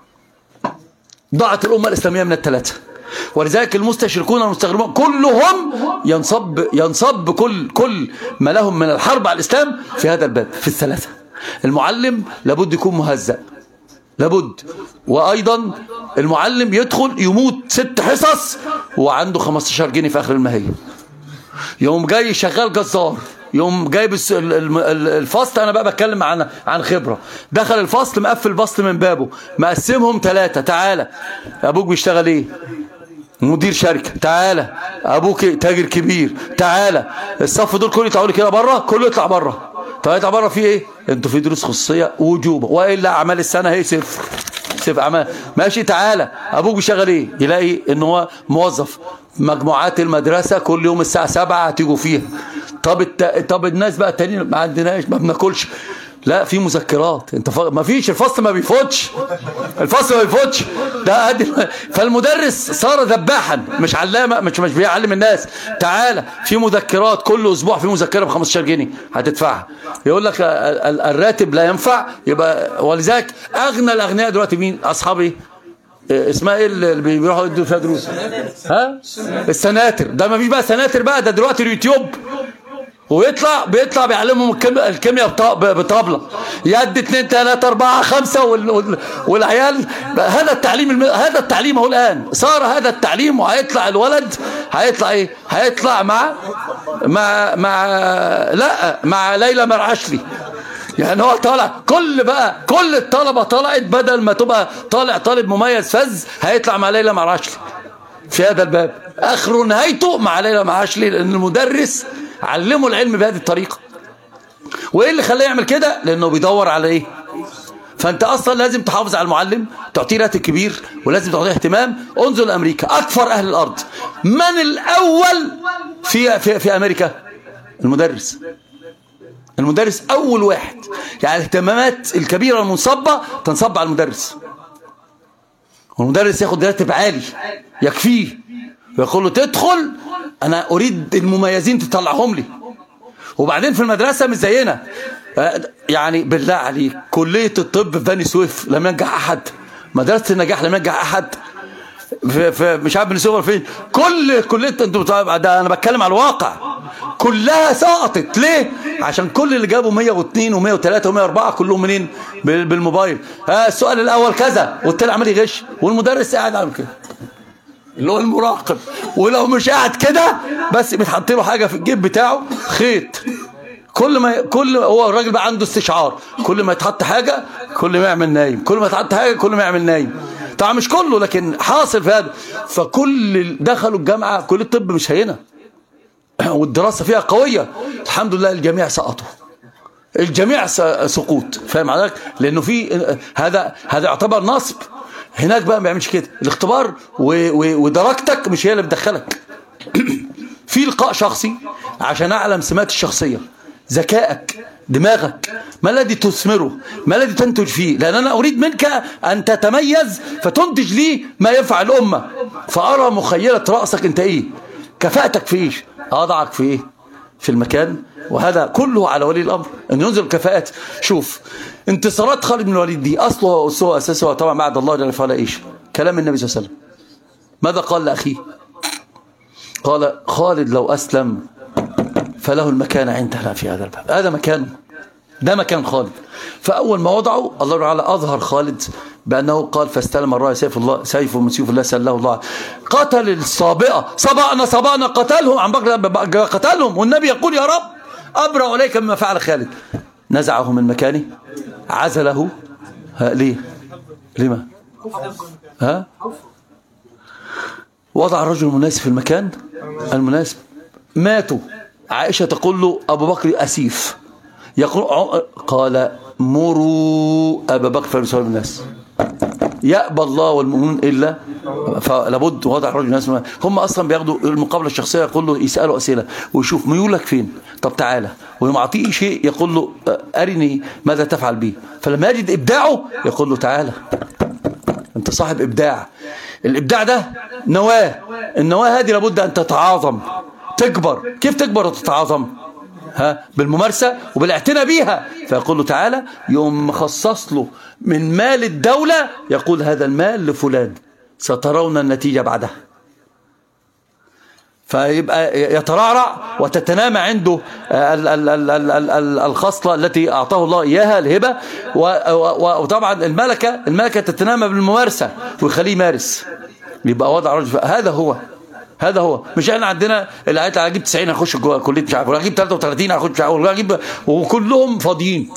ضاعت الأمة الإسلامية من ال3، ولذلك المستشركون والمستغربون كلهم ينصب كل ما لهم من الحرب على الإسلام في هذا الباب، في ال3. المعلم لابد يكون مهذب، لابد، وأيضا المعلم يدخل يموت 6 حصص وعنده 15 جنيه في آخر المهية، يوم جاي شغال جزار، يوم جايب الفصل. أنا بقى بتكلم عن خبرة. دخل الفصل مقفل الفصل من بابه، مقسمهم 3. تعالى أبوك بيشتغل إيه؟ مدير شركة. تعالى أبوك تاجر كبير. تعالى الصف دول كله يطلعوا لي كده بره، كله يطلع بره. طب يطلع بره في إيه؟ أنتوا في دروس خصوصية وجوبة، وإلا أعمال السنة هي صفر أعمال. ماشي، تعالى أبوك بيشتغل إيه؟ يلاقي إن هو موظف مجموعات المدرسة، كل يوم الساعة 7 هتيجوا فيها. طب الناس بقى التانيين ما عندناش، ما بناكلش. لا، في مذكرات. انت ما فيش، الفصل ما بيفوتش، الفصل ما بيفوتش. ده فالمدرس صار ذباحا، مش علامه، مش بيعلم الناس. تعالى في مذكرات، كل اسبوع في مذكره ب 15 جنيه هتدفعها. يقول لك الراتب لا ينفع. يبقى ولذلك اغنى الاغنياء دلوقتي مين؟ اصحابي اسمها ايه اللي بيروحوا يدوا فيها دروس؟ ها؟ السناتر. ده ما فيش بقى سناتر بقى، ده دلوقتي اليوتيوب، بيطلع بيعلمهم الكيمياء بطابلة، يد 2 3 4 5 والعيال. هذا التعليم اهو الآن صار هذا التعليم. وهيطلع الولد هيطلع ايه؟ هيطلع مع ليلى مرعشلي. يعني هو طالع كل الطلبة طلعت، بدل ما تبقى طالع طالب مميز فز، هيطلع مع ليلى مرعشلي في هذا الباب. اخره نهايته مع ليلى مرعشلي، لان المدرس علموا العلم بهذه الطريقة. وايه اللي خلاه يعمل كده؟ لانه بيدور على ايه؟ فانت اصلا لازم تحافظ على المعلم، تعطيه راتب كبير، ولازم تعطيه اهتمام. انظر لامريكا، اكثر اهل الارض، من الاول في امريكا؟ المدرس اول واحد. يعني الاهتمامات الكبيرة المنصبة تنصب على المدرس، والمدرس ياخد راتب عالي يكفيه، ويقول له تدخل، انا اريد المميزين تطلعهم لي. وبعدين في المدرسة مش زينا، يعني بالله عليك، كلية الطب في بني سويف لم ينجح احد، مدرسة النجاح لم ينجح احد، في مش عارف بني سويف فين، كل كلية، ده انا بتكلم على الواقع، كلها سقطت. ليه؟ عشان كل اللي جابوا 102 و103 و104 كلهم منين؟ بالموبايل. السؤال الاول كذا، والتاني عمال يغش، والمدرس قاعد عامل كده، اللي هو المراقب. ولو مش قاعد كده بس بيتحط له حاجه في الجيب بتاعه، خيط. هو الراجل بقى عنده استشعار، كل ما يتحط حاجه كل ما يعمل نايم، كل ما يتحط حاجه كل ما يعمل نايم. طبعا مش كله، لكن حاصل في هذا. فكل دخلوا الجامعه، كل الطب مش هينه، والدراسه فيها قويه، الحمد لله الجميع سقطوا، الجميع سقوط. فاهم عليك؟ لانه في هذا يعتبر نصب. هناك بقى ما بيعملش كده، الاختبار ودرجتك مش هي اللي بتدخلك. في لقاء شخصي عشان اعلم سمات الشخصيه، ذكائك، دماغك، ما الذي تثمره، ما الذي تنتج فيه. لان انا اريد منك ان تتميز فتنتج لي ما ينفع الامه، فارى مخيله راسك انت ايه، كفاءتك في ايش، اضعك في ايه، في المكان. وهذا كله على ولي الامر ان ينزل الكفاءات. شوف انتصارات خالد بن الوليد دي اصله اساسه طبعا بعد الله جل وعلا ايش؟ كلام النبي صلى الله عليه وسلم. ماذا قال لاخيه؟ قال خالد لو اسلم فله المكان عندنا في هذا الباب. هذا مكانه، ده مكان خالد. فاول ما وضعه الله تعالى اظهر خالد بانه قال فاستلم الرايه سيف من سيوف الله سله الله. قتل الصابئه، صبأنا قتلهم، عن بكر قتلهم، والنبي يقول يا رب ابرأ اليك مما فعل خالد. نزعه من مكانه، عزله. ليه؟ لما؟ ها؟ وضع الرجل المناسب في المكان المناسب. ماتوا، عائشة تقول له أبو بكر أسيف، يقول قال مروا أبا بكر فليصلي بالناس. يأبى الله والمؤمنون إلا، فلابد وضع الرجل الناس. هم أصلا بياخدوا المقابلة الشخصية، يقول له يسألوا أسئلة ويشوف ميولك فين، طب تعالى، ويوم أعطيه شيء يقول له أرني ماذا تفعل به، فلما يجد إبداعه يقول له تعالى أنت صاحب إبداع. الإبداع ده نواة، النواة هذه لابد أن تتعاظم تكبر. كيف تكبر وتتعاظم؟ بالممارسة وبالاعتناء بيها. فيقول له تعالى، يوم مخصص له من مال الدولة، يقول هذا المال لفلان سترون النتيجة بعدها. فيبقى يترعرع وتتنامى عنده الخصلة التي أعطاه الله إياها، الهبة. وطبعا الملكة تتنامى بالممارسة ويخليه يمارس. يبقى وضع رجل. هذا هو مش احنا عندنا اللي قالت اجيب 90 هخش كليه مش عارف، ولا اجيب 33 هخش مش عارف، ولا اجيب، وكلهم فاضيين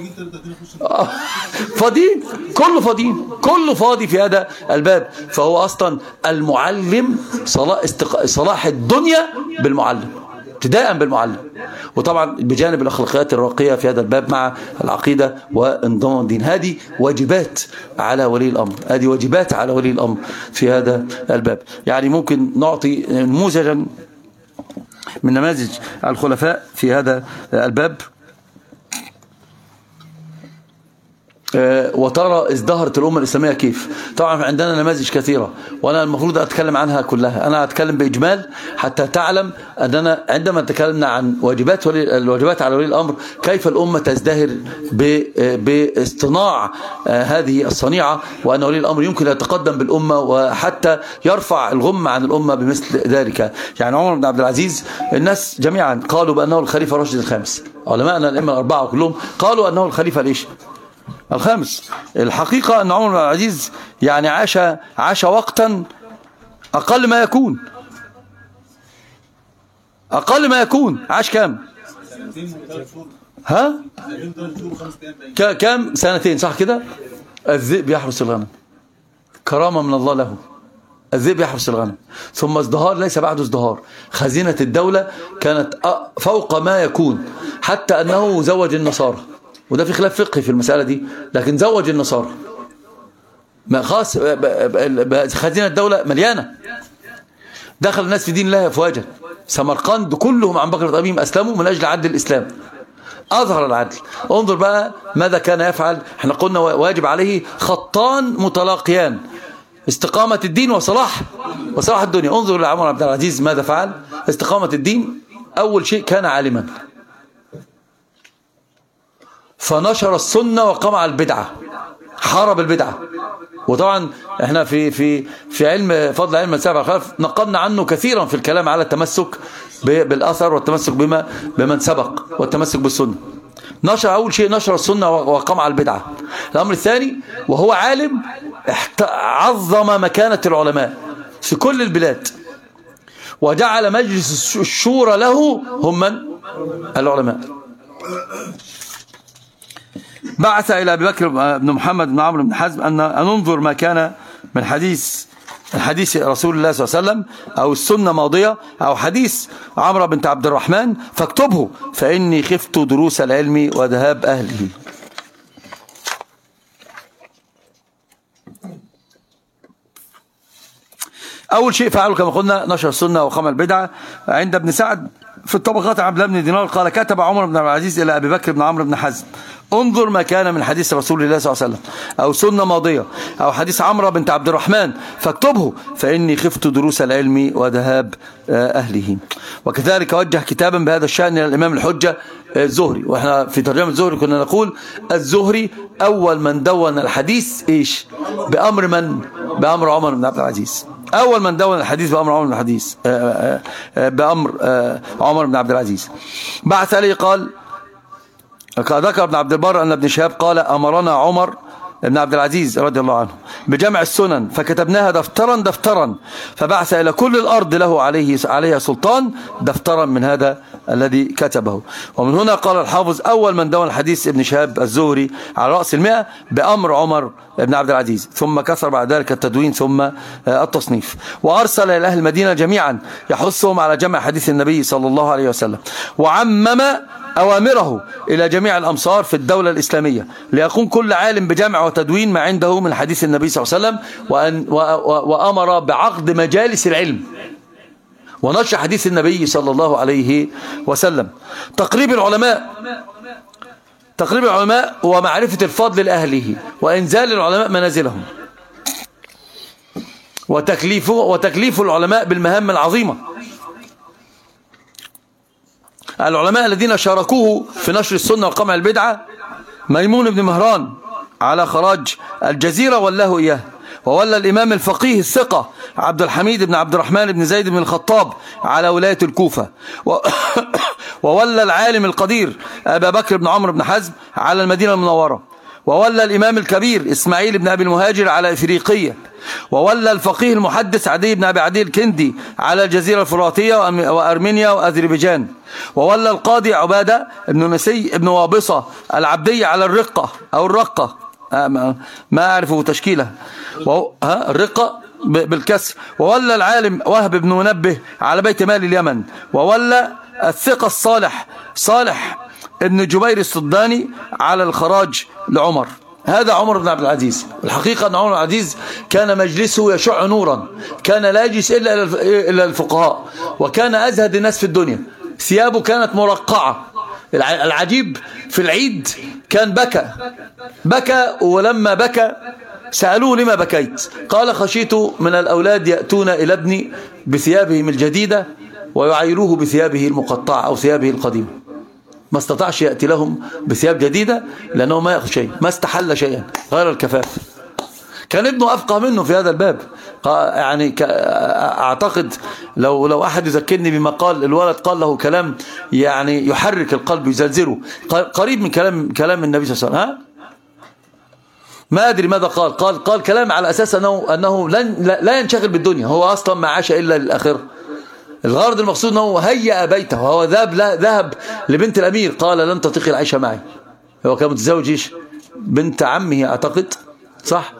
فاضيين، كله فاضي في هذا الباب. فهو اصلا المعلم صلاح الدنيا بالمعلم، ابتداء بالمعلم. وطبعا بجانب الاخلاقيات الراقيه في هذا الباب مع العقيده وانضمام الدين. هذه واجبات على ولي الامر، في هذا الباب. يعني ممكن نعطي نموذجا من نماذج الخلفاء في هذا الباب، وترى ازدهرت الأمة الإسلامية كيف. طبعا عندنا نماذج كثيرة وأنا المفروض أتكلم عنها كلها، أنا أتكلم بإجمال حتى تعلم أننا عندما تكلمنا عن الواجبات على ولي الأمر، كيف الأمة تزدهر باصطناع هذه الصنيعة، وأن ولي الأمر يمكن أن يتقدم بالأمة وحتى يرفع الغم عن الأمة بمثل ذلك. يعني عمر بن عبد العزيز الناس جميعا قالوا بأنه الخليفة راشد الخامس، علماءنا الأئمة الأربعة كلهم قالوا أنه الخليفة ليش؟ الخامس. الحقيقة أن عمر بن عبد العزيز يعني عاش وقتا أقل ما يكون. عاش كام؟ كام؟ سنتين، صح كده؟ الذئب يحرس الغنم، كرامة من الله له. الذئب يحرس الغنم. ثم ازدهار ليس بعده ازدهار، خزينة الدولة كانت فوق ما يكون، حتى أنه زوج النصارى، وده في خلاف فقهي في المسألة دي، لكن زوج النصارى. ما خاص خزينة الدولة مليانة، دخل الناس في دين الله أفواجا. سمرقند كلهم عن بكر الأميم أسلموا من أجل عدل الإسلام، أظهر العدل. انظر بقى ماذا كان يفعل. احنا قلنا واجب عليه خطان متلاقيان، استقامة الدين وصلاح الدنيا. انظر لعمر بن عبد العزيز ماذا فعل. استقامة الدين، أول شيء كان عالما فنشر السنة وقمع البدعة، حارب البدعة. وطبعا احنا في فضل علم السلف والخلف نقلنا عنه كثيرا في الكلام على التمسك بالأثر والتمسك بمن سبق والتمسك بالسنة. أول شيء نشر السنة وقمع البدعة. الأمر الثاني، وهو عالم، عظم مكانة العلماء في كل البلاد، وجعل مجلس الشورى له هم من؟ العلماء. بعث إلى أبي بكر بن محمد بن عمرو بن حزم أن ننظر ما كان من حديث رسول الله صلى الله عليه وسلم، أو السنة ماضية، أو حديث عمرو بنت عبد الرحمن، فاكتبه فإني خفت دروس العلم وذهاب أهله. أول شيء فعله كما قلنا نشر السنة وقمع البدعة. عند ابن سعد في الطبقات عبد الله بن دينار قال: كتب عمر بن عبد العزيز إلى أبي بكر بن عمرو بن حزم: انظر ما كان من حديث رسول الله صلى الله عليه وسلم أو سنة ماضية أو حديث عمرو بنت عبد الرحمن، فاكتبه فإني خفت دروس العلم وذهاب أهله. وكذلك وجه كتابا بهذا الشأن إلى الإمام الحجة الزهري. وإحنا في ترجمة الزهري كنا نقول الزهري أول من دون الحديث إيش؟ بأمر من؟ بأمر عمر بن عبد العزيز. أول من دون الحديث بأمر عمر بن الحديث بأمر عمر بن عبد العزيز. بعث عليه قال ذكر ابن عبد البر أن ابن شهاب قال: أمرنا عمر بن عبد العزيز رضي الله عنه بجمع السنن، فكتبناها دفترا فبعث إلى كل الأرض له عليها سلطان دفترا من هذا الذي كتبه. ومن هنا قال الحافظ: أول من دون الحديث ابن شهاب الزهري على رأس 100 بأمر عمر بن عبد العزيز، ثم كثر بعد ذلك التدوين ثم التصنيف. وأرسل إلى أهل المدينة جميعا يحثهم على جمع حديث النبي صلى الله عليه وسلم، وعمم أوامره إلى جميع الأمصار في الدولة الإسلامية، ليقوم كل عالم بجمع وتدوين ما عنده من حديث النبي صلى الله عليه وسلم، وأمر بعقد مجالس العلم ونشر حديث النبي صلى الله عليه وسلم. تقريب العلماء ومعرفة الفضل لأهله، وإنزال العلماء منازلهم، وتكليف العلماء بالمهام العظيمة. العلماء الذين شاركوه في نشر السنة وقمع البدعة: ميمون بن مهران على خراج الجزيرة والله إياه، وولى الإمام الفقيه الثقة عبد الحميد بن عبد الرحمن بن زيد بن الخطاب على ولاية الكوفة، وولى العالم القدير أبا بكر بن عمرو بن حزم على المدينة المنورة، وولى الإمام الكبير إسماعيل بن أبي المهاجر على إفريقية، وولى الفقيه المحدث عدي بن أبي عدي الكندي على الجزيرة الفراتية وأرمينيا وأذربيجان، وولى القاضي عبادة بن نسي بن وابصة العبدي على الرقة ما أعرف تشكيله، الرقة بالكسر، وولى العالم وهب بن منبه على بيت مال اليمن، وولى الثقة صالح ابن جبير الصداني على الخراج لعمر. هذا عمر بن عبد العزيز. الحقيقة أن عمر بن عبد العزيز كان مجلسه يشع نورا، كان لا يجلس إلا الفقهاء، وكان أزهد الناس في الدنيا، ثيابه كانت مرقعة. العجيب في العيد كان بكى، ولما بكى سألوه: لما بكيت؟ قال: خشيت من الأولاد يأتون إلى ابني بثيابهم الجديدة ويعيروه بثيابه المقطعة أو ثيابه القديمة. ما استطاعش يأتي لهم بثياب جديدة لأنه ما يأخذ شيء، ما استحل شيئا غير الكفاف. كان ابنه أفقه منه في هذا الباب. يعني أعتقد لو أحد يذكرني بما قال الولد، قال له كلام يعني يحرك القلب يزلزله، قريب من كلام النبي صلى الله عليه وسلم. ما أدري ماذا قال كلام على أساس أنه لا ينشغل بالدنيا، هو أصلا ما عاش إلا للآخرة. الغرض المقصود أنه هيأ بيته، وهو ذهب لبنت الأمير، قال: لن تطيقي العيش معي. هو كان متزوج بنت عمه أعتقد، صح؟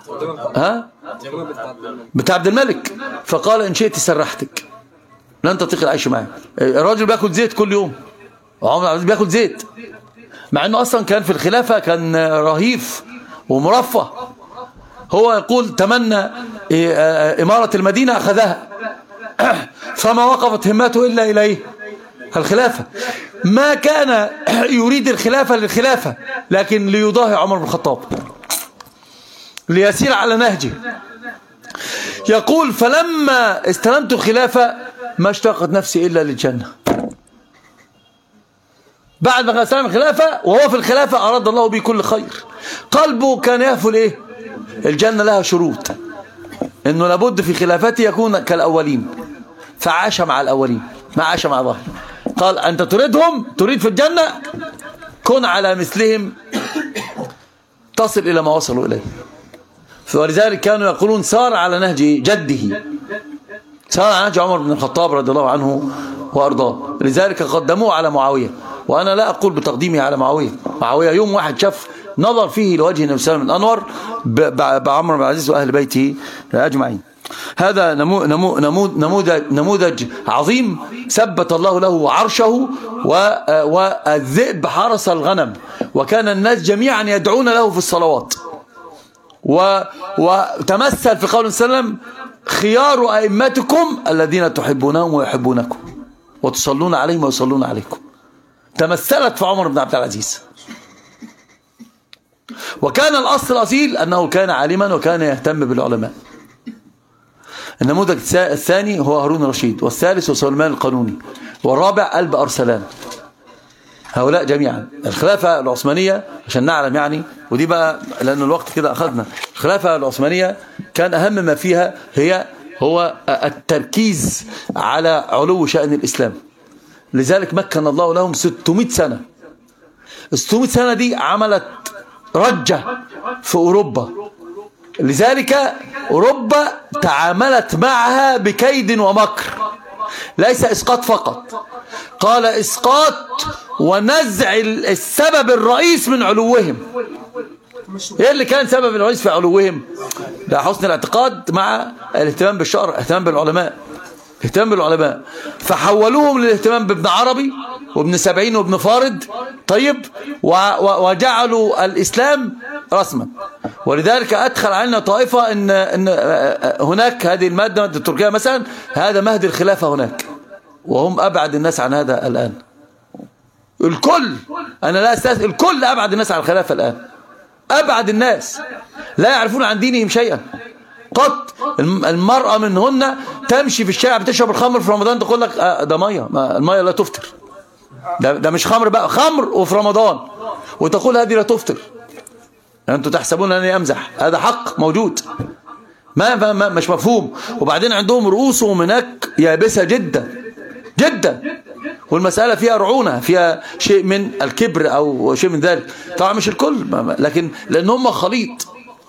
بتاع عبد الملك. فقال: إن شئت سرحتك، لن تطيقي العيش معي. الراجل بياكل زيت كل يوم، وعمر عبد بياكل زيت، مع أنه أصلا كان في الخلافة كان رهيف ومرفه. هو يقول: تمنى إمارة المدينة أخذها، فما وقفت همته إلا إليه الخلافة. ما كان يريد الخلافة للخلافة، لكن ليضاهي عمر بن الخطاب، ليسير على نهجه. يقول: فلما استلمت الخلافة ما اشتاقت نفسي إلا للجنة. بعد ما استلم الخلافة وهو في الخلافة أراد الله به كل خير. قلبه كان يهفل إيه؟ الجنة لها شروط، إنه لابد في خلافته يكون كالأولين، فعاش مع الأولين، ما عاش مع ظهر. قال: أنت تريد في الجنة، كن على مثلهم تصل إلى ما وصلوا إليه. ولذلك كانوا يقولون: سار على نهج جده، سار على نهج عمر بن الخطاب رضي الله عنه وأرضاه. لذلك قدموه على معاوية، وأنا لا أقول بتقديمه على معاوية يوم واحد شاف نظر فيه لوجه النبي صلى الله عليه وسلم الأنور بعمر بن العزيز وأهل بيته أجمعين. هذا نموذج عظيم ثبت الله له عرشه، والذئب حرس الغنم، وكان الناس جميعا يدعون له في الصلوات. وتمثل في قول وسلم: خيار أئمتكم الذين تحبونهم ويحبونكم وتصلون عليهم ويصلون عليكم. تمثلت في عمر بن عبد العزيز. وكان الأصل الأصيل أنه كان عالما وكان يهتم بالعلماء. النموذج الثاني هو هارون الرشيد، والثالث هو سليمان القانوني، والرابع ألب أرسلان. هؤلاء جميعا. الخلافة العثمانية عشان نعلم يعني، ودي بقى لأن الوقت كده أخذنا، الخلافة العثمانية كان أهم ما فيها هو التركيز على علو شأن الإسلام. لذلك مكن الله لهم 600 سنة. 600 سنة دي عملت رجة في أوروبا، لذلك أوروبا تعاملت معها بكيد ومكر، ليس إسقاط فقط، قال إسقاط ونزع السبب الرئيس من علوهم. ايه اللي كان سبب الرئيس في علوهم؟ ده حسن الاعتقاد مع الاهتمام بالشرع، اهتمام بالعلماء، فحولوهم للاهتمام بابن عربي وابن سبعين وابن فارض، طيب، وجعلوا الإسلام رسما. ولذلك أدخل علينا طائفة إن هناك هذه المادة التركية مثلا، هذا مهد الخلافة هناك، وهم أبعد الناس عن هذا الآن. الكل، أنا لا أستاذ، الكل أبعد الناس عن الخلافة الآن، أبعد الناس لا يعرفون عن دينهم شيئا قط. المرأة منهن تمشي في الشارع بتشرب الخمر في رمضان، تقول لك ده مية، المية لا تفطر، ده مش خمر بقى، خمر وفي رمضان، وتقول هذه لا تفطر. أنتم تحسبون أنني أمزح، هذا حق موجود، ما مش مفهوم. وبعدين عندهم رؤوسهم هناك يابسة جدا جدا، والمسألة فيها رعونة، فيها شيء من الكبر أو شيء من ذلك، طبعا مش الكل، لكن لأن هم خليط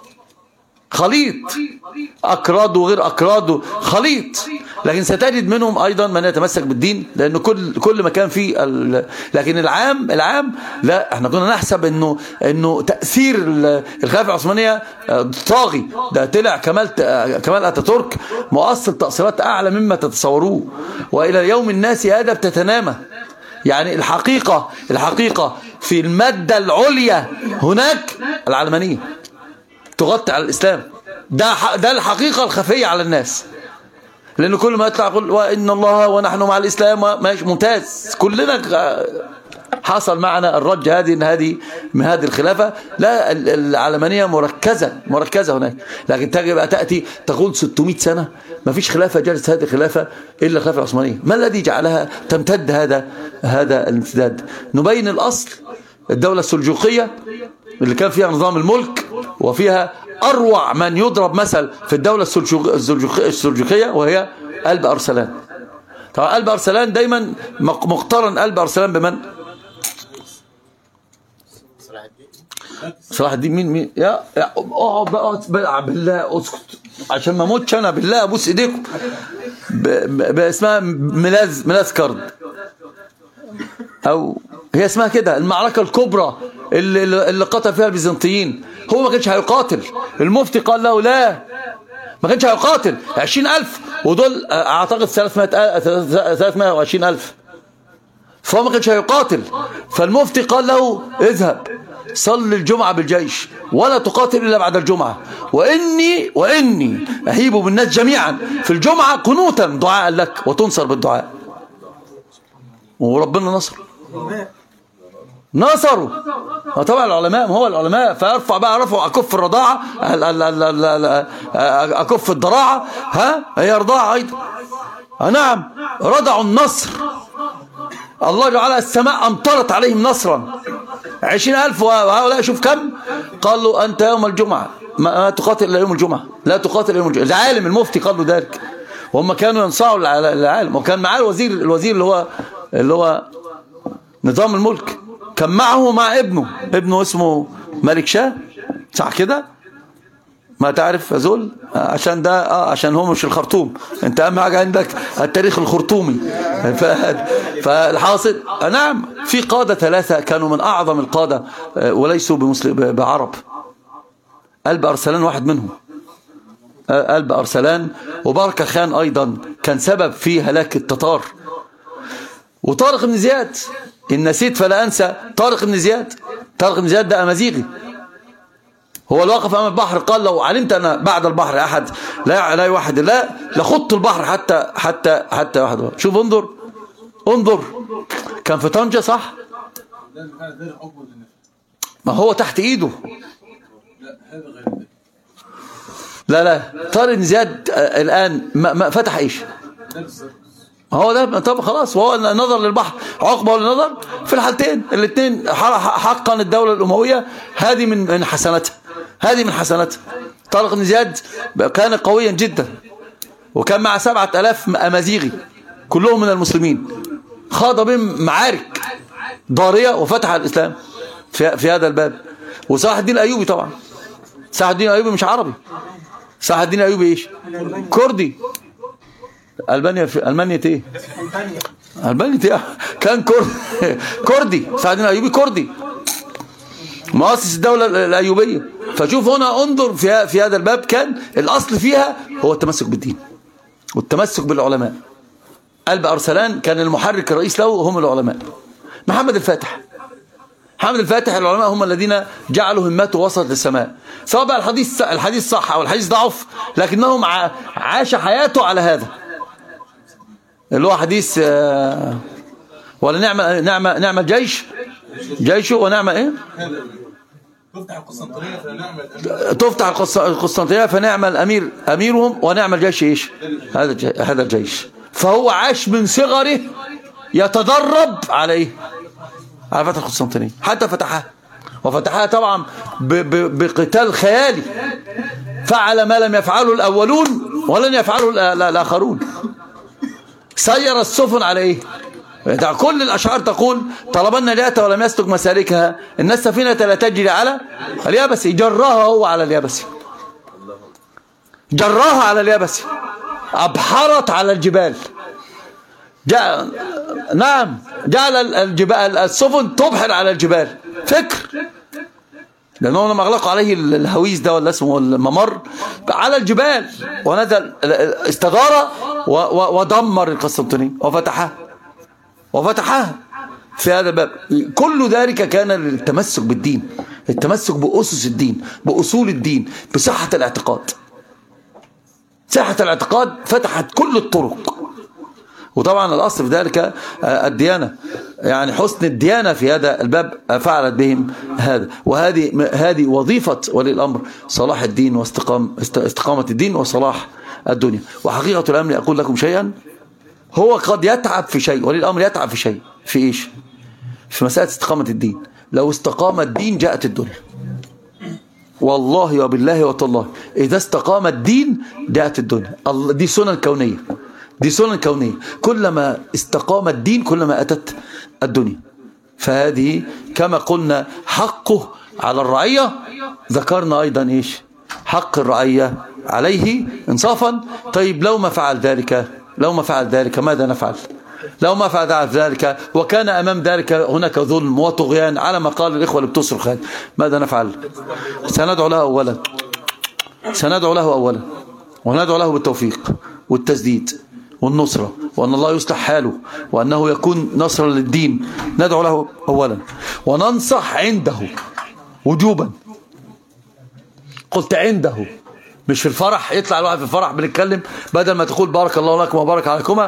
أكراد وغير أكراد، خليط. لكن ستجد منهم أيضا من يتمسك بالدين، لأنه كل مكان فيه لكن العام لا، احنا كنا نحسب انه تأثير الخلافة العثمانية طاغي، ده طلع كمال أتاتورك مؤثر تأثيرات أعلى مما تتصوروه، وإلى يوم الناس هذا بتتنامى. يعني الحقيقة في المادة العليا هناك العلمانية تغطي على الإسلام، ده الحقيقة الخفية على الناس، لأنه كل ما يطلع يقول وإن الله ونحن مع الإسلام، ماشي ممتاز، كلنا حصل معنا الرج هذه من هذه الخلافة. لا، العلمانية مركزة هناك، لكن تأتي تقول 600 سنة ما فيش خلافة جلست هذه الخلافة إلا الخلافة العثمانية. ما الذي جعلها تمتد هذا الامتداد؟ نبين الأصل، الدولة السلجوقية اللي كان فيها نظام الملك، وفيها أروع من يضرب مثل في الدولة السلجوقية وهي قلب أرسلان. طبعا قلب أرسلان دايما مقترن قلب أرسلان بمن؟ صلاح الدين. مين يا اقعد بقى بالله، اسكت عشان ما اموتش انا، بالله ابوس ايديكم. اسمها ملاذ كرد، او هي اسمها كده، المعركة الكبرى اللي قتل فيها البيزنطيين. هو ما كانش هيقاتل، المفتي قال له لا، ما كانش هيقاتل. 20,000 ودول اعتقد 320,000، فهو ما كانش هيقاتل. فالمفتي قال له اذهب صل الجمعة بالجيش ولا تقاتل إلا بعد الجمعة، وإني أهيب بالناس جميعا في الجمعة قنوتا دعاء لك وتنصر بالدعاء. وربنا نصروا. طبعا العلماء، ما هو العلماء، فيرفع بقى، رفعوا أكف الرضاعة، أكف الضراعة، هي رضاعة أيضا. نعم، رضعوا النصر، الله جعل السماء أمطرت عليهم نصرا. 20,000 وهؤلاء شوف كم، قال له أنت يوم الجمعة ما تقاتل إلا يوم الجمعة، لا تقاتل يوم الجمعة. العالم المفتي قال له ذلك، وهم كانوا ينصعوا العالم، وكان معاه الوزير اللي هو نظام الملك، كان معه مع ابنه اسمه ملك شاه، صح كده؟ ما تعرف أزول؟ عشان ده عشان هو مش الخرطوم، انت اهم حاجه عندك التاريخ الخرطومي. فالحاصل نعم، في قادة 3 كانوا من اعظم القادة وليسوا بعرب. قلب أرسلان واحد منهم، قلب أرسلان. وبركة خان ايضا كان سبب في هلاك التتار. وطارق بن زياد، ان نسيت فلا انسى طارق بن زياد ده امازيغي، هو اللي وقف امام البحر قال لو علمت ان بعد البحر احد لا يوحد الله لخط البحر حتى واحد. شوف انظر كان في طنجة، صح؟ ما هو تحت ايده. لا طارق بن زياد الان ما فتح ايش؟ هو ده. طب خلاص، وهو نظر للبحر، عقبه ولا نظر في الحالتين الاثنين حقا الدولة الأموية هذه من حسناتها، طارق بن زياد كان قويا جدا، وكان مع 7,000 أمازيغي كلهم من المسلمين، خاض بهم معارك ضارية وفتح الإسلام في هذا الباب. وصلاح الدين الأيوبي طبعا. صلاح الدين الأيوبي مش عربي، صلاح الدين الأيوبي ايش؟ كردي. ألبانيا في ألمانيا ايه؟ ألبانيا ايه؟ كان كردي. صلاح الدين الأيوبي كردي مؤسس الدولة الأيوبية. فشوف هنا انظر في هذا الباب كان الأصل فيها هو التمسك بالدين والتمسك بالعلماء. قلب أرسلان كان المحرك الرئيس له هم العلماء. محمد الفاتح العلماء هم الذين جعلوا همته وصلت للسماء. سواء بقى الحديث صح أو الحديث ضعف، لكنهم عاش حياته على هذا اللي هو حديث ولا نعمل جيشه ونعمل ايه؟ تفتح القسطنطينية فنعم أميرهم ونعم الجيش ايش؟ هذا الجيش. فهو عاش من صغره يتدرب على ايه؟ على فتح القسطنطينية حتى فتحها، وفتحها طبعا بقتال خيالي. فعل ما لم يفعله الأولون ولن يفعله الآخرون. سير السفن على ايه؟ كل الأشعار تقول طلب النجاة ولم يسلك مسالكها إن السفينة لا تجري على اليابس. جراها هو على اليابس، جراها على اليابس، أبحرت على الجبال. نعم جعل الجبال السفن تبحر على الجبال. فكر، لأنه لما أغلقوا عليه الهويس ده ولا اسمه الممر على الجبال، ونزل استدار ودمر القسطنطينية وفتحها في هذا الباب. كل ذلك كان للتمسك بالدين، التمسك بأسس الدين، بأصول الدين، بصحة الاعتقاد. صحة الاعتقاد فتحت كل الطرق. وطبعا الأصل في ذلك الديانة، يعني حسن الديانة في هذا الباب فعلت بهم هذا. وهذه وظيفة ولي الأمر، صلاح الدين واستقامة الدين وصلاح الدنيا. وحقيقة الأمر أقول لكم شيئا، هو قد يتعب في شيء، ولي الأمر يتعب في شيء. في إيش؟ في مسألة استقامة الدين. لو استقام الدين جاءت الدنيا، والله وبالله وتالله إذا استقام الدين جاءت الدنيا. دي سنن كونية، دي سنن كونية. كلما استقام الدين كلما أتت الدنيا. فهذه كما قلنا حقه على الرعية، ذكرنا أيضا إيش؟ حق الرعية عليه إنصافا. طيب لو ما فعل ذلك ماذا نفعل؟ لو ما فعل ذلك وكان أمام ذلك هناك ظلم وطغيان على ما قال الإخوة اللي بتصرخ، ماذا نفعل؟ سندعو له أولا وندعو له بالتوفيق والتسديد والنصرة، وأن الله يصلح حاله وأنه يكون نصرا للدين. ندعو له أولا وننصح عنده وجوبا. قلت عنده، مش في الفرح. يطلع الواحد في الفرح بنتكلم بدل ما تقول بارك الله لكم وبارك عليكما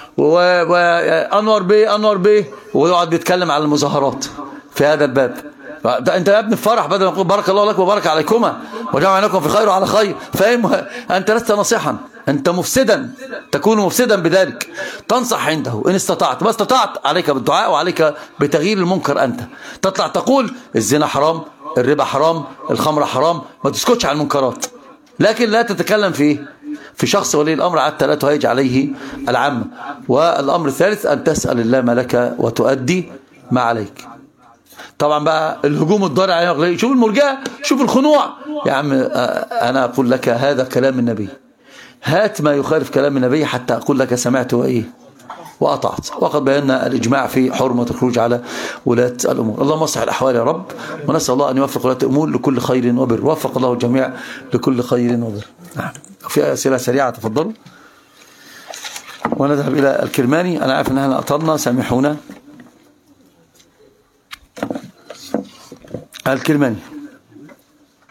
وأنور بيه ويقعد بيتكلم على المظاهرات في هذا الباب. انت يا ابن الفرح بدل ما تقول بارك الله لكم وبارك عليكما وجمعناكم في خير وعلى خير، فاهم؟ انت لست ناصحا، انت مفسدا، تكون مفسدا بذلك. تنصح عنده ان استطعت، ما استطعت عليك بالدعاء وعليك بتغيير المنكر. انت تطلع تقول الزنا حرام، الربا حرام، الخمر حرام، ما تسكتش على المنكرات، لكن لا تتكلم في شخص ولي الأمر حتى لا تهيج عليه العامة. والأمر الثالث أن تسأل الله ما لك وتؤدي ما عليك. طبعا بقى الهجوم الضارع عليه، شوف المرجئة، شوف الخنوع. يا عم أنا أقول لك هذا كلام النبي، هات ما يخالف كلام النبي حتى أقول لك سمعت وإيه وأطعت. وقد بينا الإجماع في حرمة الخروج على ولاة الأمور. اللهم اصلح الأحوال يا رب، ونسأل الله أن يوفق ولاة الأمور لكل خير وبر. وفق الله الجميع لكل خير وبر. في أسئلة سريعة تفضلوا، ونذهب إلى الكرماني. أنا عارف أنها أطلنا، سامحونا. الكرماني